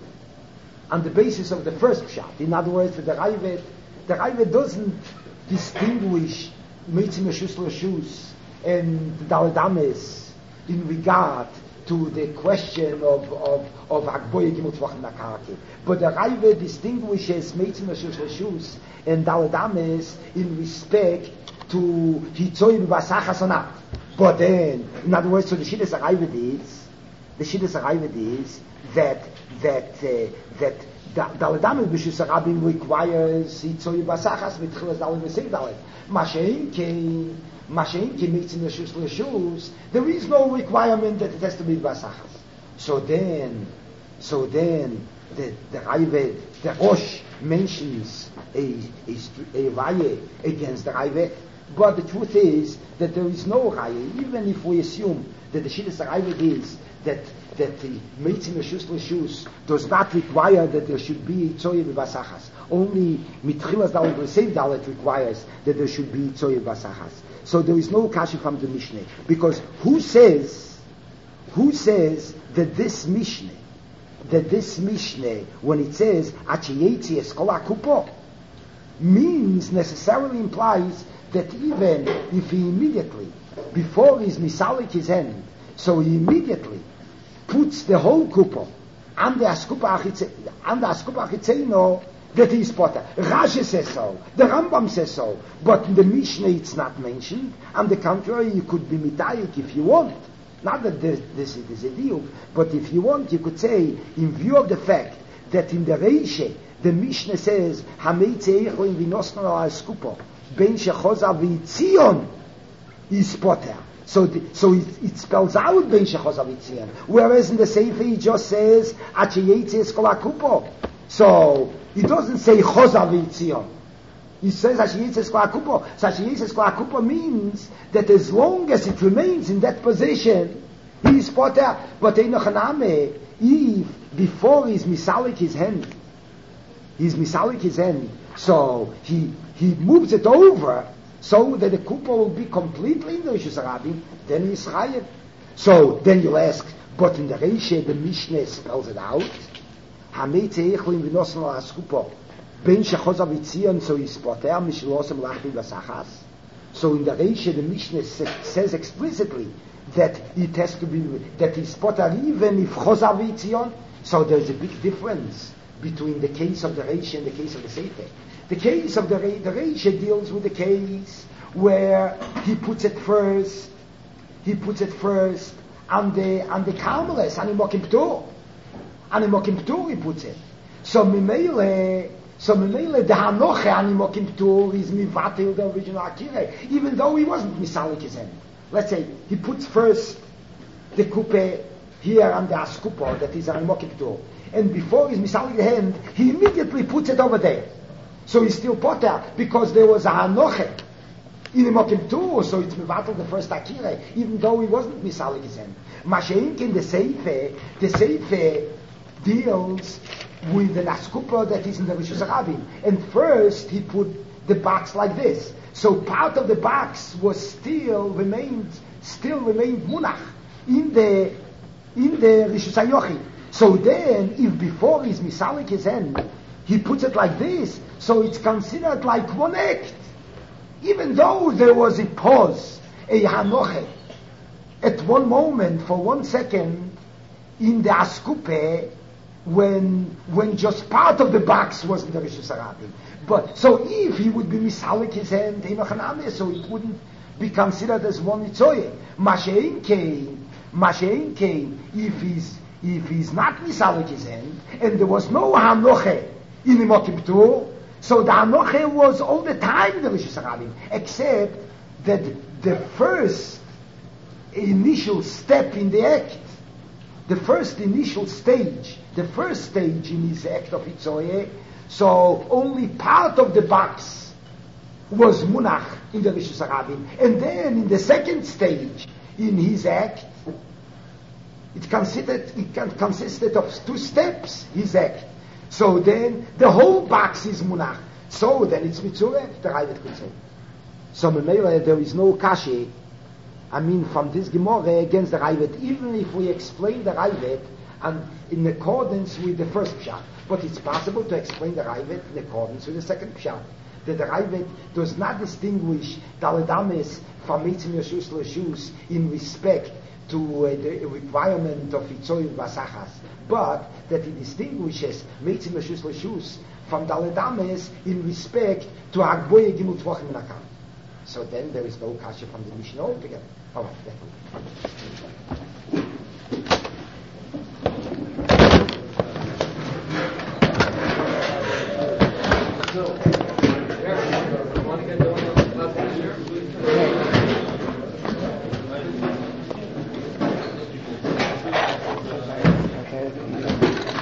On the basis of the first pshat. In other words, the Raivet, the Raivet doesn't distinguish Meitzim Yeshus Lashus and Daledames in regard to the question of of of Hagboye Gimut Vachim Nakarke. But the Raivet distinguishes Meitzim Yeshus Lashus and Daledames in respect to Hitzoy B'Basachas or not. But then, in other words, so the Shidduch Raivet is the Shidduch Raivet is that that uh, that Daledames B'Shus Rabim requires Hitzoy B'Basachas with Chilas Daled V'Sev Daled. Mashein Kein Mashein Kein Meitzim Yeshus Lashus. There is no requirement that it has to be B'Basachas. So then, So then the the Raivet, the Rosh mentions a a, a raya against the Raivet, but the truth is that there is no raya, even if we assume that the Shittas Raivet is that that the Meitzim Reshus Reshus does not require that there should be Tzoye V'Basachas. Only Mitchilas Dalet L'Seif Dalet requires that there should be Tzoye V'Basachas. So there is no kasha from the Mishnah, because who says who says that this Mishnah that this Mishnah, when it says Achiyetzi Eskola Kupo, means necessarily implies that even if he immediately, before his misalik his hand, so he immediately puts the whole kupo under Askupa Achitzeino, that he is potter. Rashi says so, the Rambam says so, but in the Mishnah it's not mentioned. On the contrary, you could be mitayik if you want. Not that this, this is a deal, but if you want, you could say, in view of the fact that in the Reishe, the Mishnah says, Hameitze Eicho in Vinosno al Askupo, Ben Shechoza V'Tzion is potter. So, the, so it, it spells out Ben Shechoza V'Tzion. Whereas in the Sefer it just says, Achiyetze Eskola Kupo. So, it doesn't say Choza V'Tzion. He says Ashiyetz Eskola Kupo. So Ashiyetz Eskola Kupo means that as long as it remains in that position, he is potter. But Einochaname, if before he's misalik his hand, he's misalik his hand, so he he moves it over so that the Kupo will be completely in the Rishus Harabim, then he's chayev. So then you'll ask, but in the Reishe the Mishnah spells it out. Hameitze Eichlim V'Nosno al Askupo. Ben Shechoza V'Tzion, so he's poter, Mishilosem Lachli V'Sachas. So in the Reisha, the Mishnah says explicitly that it has to be, that he's poter even if Choza V'Tzion. So there's a big difference between the case of the Reisha and the case of the Sefer. The case of the Reisha, the Reisha deals with the case where he puts it first, he puts it first on the, on the Karmeles, on the Mokim P'tur. On the Mokim P'tur he puts it. So Mimele, So Memele the Hanoche Animokim P'tur is Mivatil the original Akire, even though he wasn't Misalik his hand. Let's say he puts first the Kupe here on the Askupo, that is Animokim P'tur, and before he's Misalik the hand, he immediately puts it over there. So he's still potter because there was a Hanoche in Animokim P'tur, so it's Mivatil the first Akire, even though he wasn't Misalik his hand. Masheink in the Sefer, the Sefer deals with the Askupa that is in the Rishus Harabim. And first he put the box like this. So part of the box was still remained, still remained Munach in the, in the Rishus HaYochid. So then, if before his Misalik his hand, he puts it like this, so it's considered like one act. Even though there was a pause, a Hanoche, at one moment, for one second, in the Askupe, when when just part of the box was in the Rishus Harabim. But so if he would be misalik his hand, so it wouldn't be considered as one mitzoye. Mashein came, Mashein came, if he's if he's not misalik his hand, and there was no hanoche in the Mokim P'tur, so the hanoche was all the time in the Rishus Harabim, except that the first initial step in the act, the first initial stage, the first stage in his act of Itzoye, so only part of the box was Munach in the Rishus Harabim. And then in the second stage in his act, it considered, it consisted of two steps, his act. So then the whole box is Munach. So then it's Mitzureh, the Raivet could say. So there is no kashi, I mean, from this Gemara against the Raivet, even if we explain the Raivet and in accordance with the first Pshat. But it's possible to explain the Raivet in accordance with the second Pshat. That the Raivet does not distinguish Daledames from Meitzim Reshus Reshus in respect to uh, the requirement of Itzoy Vasachas, but that it distinguishes Meitzim Reshus Reshus from Daledames in respect to Agboye Gimel Tvachim Menakam. So then there is no kasha from the Mishnah altogether. All right, okay.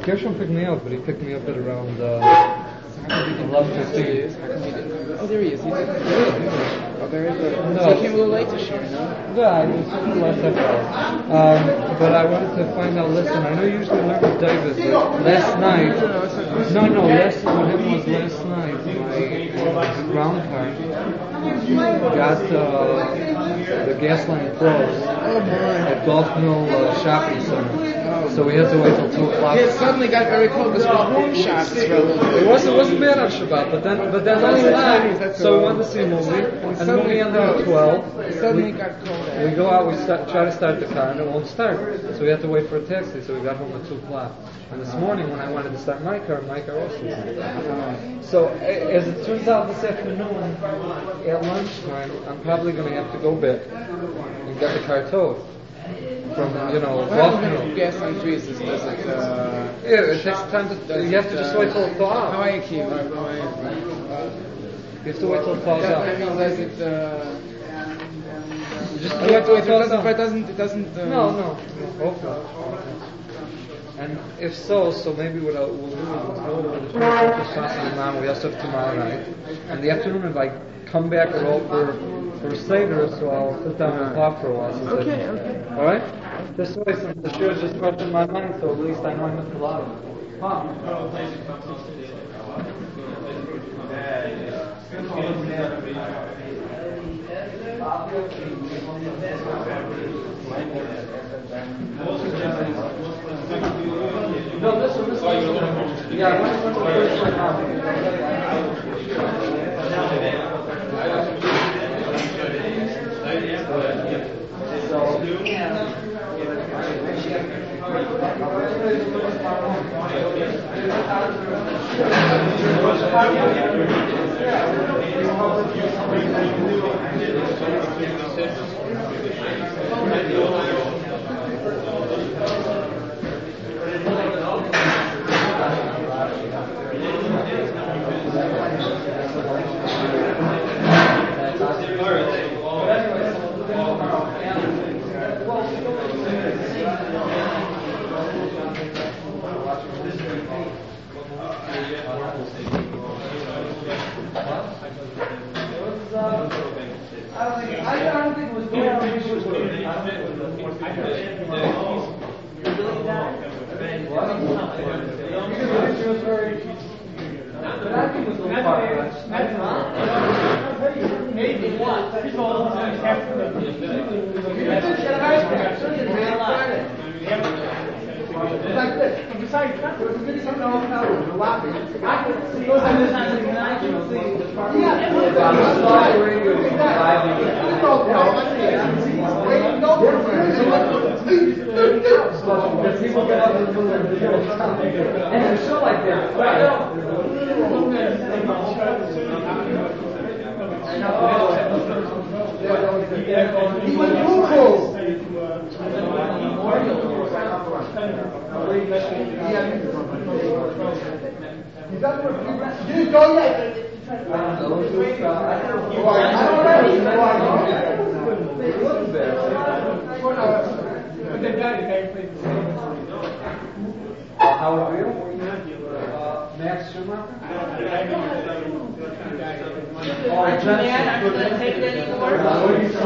Gershon picked me up, but he picked me up at around uh, eleven fifteen. Oh, there he is. He's at the Oh, there is a... No. So he came a little late to share, no? Yeah, I was something less that far. Um, but I wanted to find out, listen, I know you usually learn with David, but last night, no, no, last, what happened was last night, my ground car got uh, the gas line froze at Golf Mill uh, Shopping Center. So we had to wait till two o'clock. It suddenly got very cold because the home shops for a little bit. It wasn't, it wasn't bad on Shabbat, but then, but then last night, so we went to see a movie, and the movie ended at twelve. It suddenly we, got cold. we go out, we start, try to start the car, and it won't start. So we had to wait for a taxi, so we got home at two o'clock. And this morning, when I wanted to start my car, my car also didn't start. So, a- as it turns out this afternoon, at lunchtime, I'm probably going to have to go back and get the car towed. From, you know, What Golf happens Mill. when gas line freezes? Does it, uh... Yeah, it takes time to, you have to just wait till it thaws How out. are you, Keith? How are you? You have to wait till it thaws That, out. I mean, does it, uh... You just Oh, wait you have to till wait it till it thaws doesn't, out. but it doesn't, it doesn't, uh... No, no, no, hopefully. And if so, so maybe what I'll, we'll do is we'll go over the Shas we also have tomorrow night. And the afternoon, if I come back at all for, for Seder, so I'll sit down and talk for a while. Since Okay, I, okay. Alright? This way, since the shir is just fresh in my mind, so at least I know I missed a lot of it. Huh? No, this one, this one. Yeah, when, when the first one happened. How are you? Uh, Max Schumacher? Aren't you mad? Aren't you going to take it anymore? Aren't you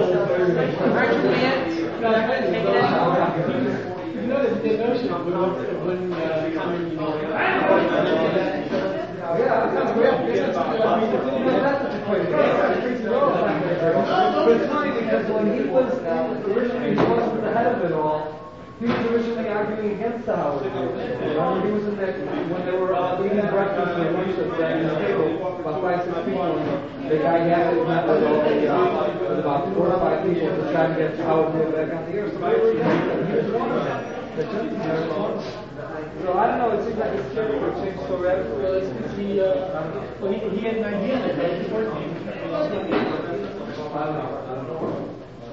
mad? You're not going to take it anymore? You know the devotion when uh, coming, you know. Yeah, that's great. But it's funny because when he was originally he wasn't the head of it all, he was originally arguing against the Howard group. You know, when he was in that, when they were uh, eating breakfast and lunch at the table, about five, six people, and the guy had it met with all the, uh, with about four or five people to try to get Howard group back on the air. So they were against it. He was one of them. The gentleman was one of them. So I don't know, it seems like his schedule would change so rapidly. Well, it's because he, uh, well, he, he had an idea that day before he came. I don't know. I don't know.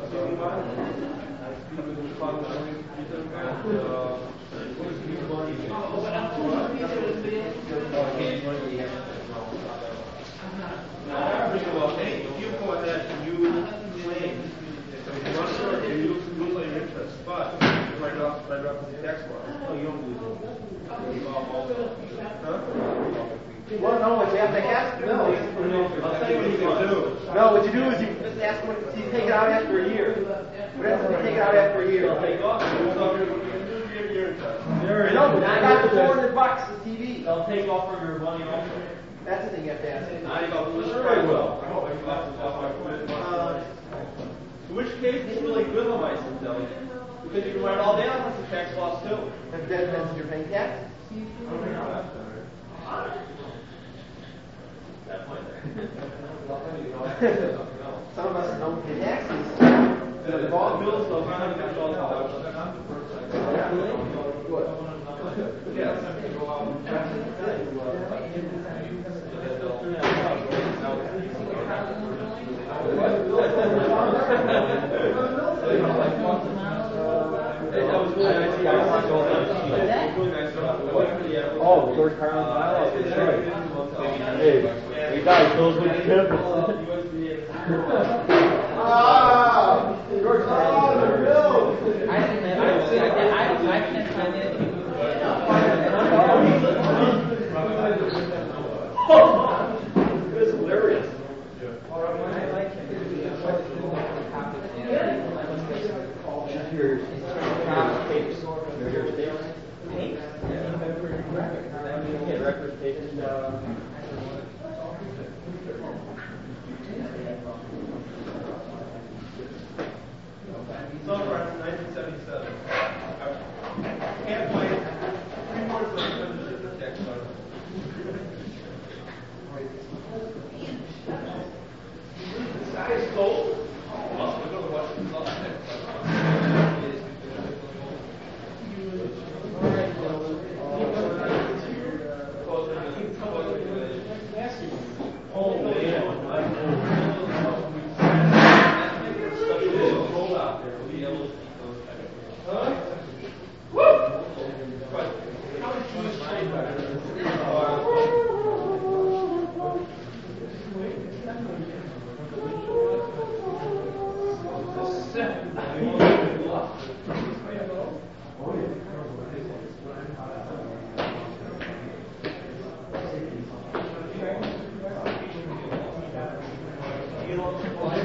First of all, any viewpoint that you claim is one sort, you lose all your interest, but right off, right off the tax law. Oh, you don't lose it. No, what you have to ask, no. I'll tell you what you can do. No, what you do is you just ask them to take it out after a year. What happens if they take it out after a year? They'll take off. So you're, you're, you're, No, but I got the four hundred bucks, the T V. They'll take off from your money also. That's the thing you have to ask. I go, sure I will. Uh, in which case, it's really good on my system. Because you can write it all down, that's a tax loss too. That depends if you're paying tax. Some of us don't pay taxes. The bond bills, they'll kind of catch all the Oh, George Carlin's bylaws, that's right. Hey, hey guys, those with the campus. Ah! George Carlin, the bill! I didn't know. I, I, I can't find it. It's hilarious. So far, it's nineteen seventy-seven. I can't find three quarters of the membership of the tax fund. The sky is cold. Also, we go to Washington Salt Oh, man.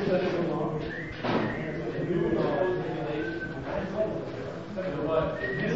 What?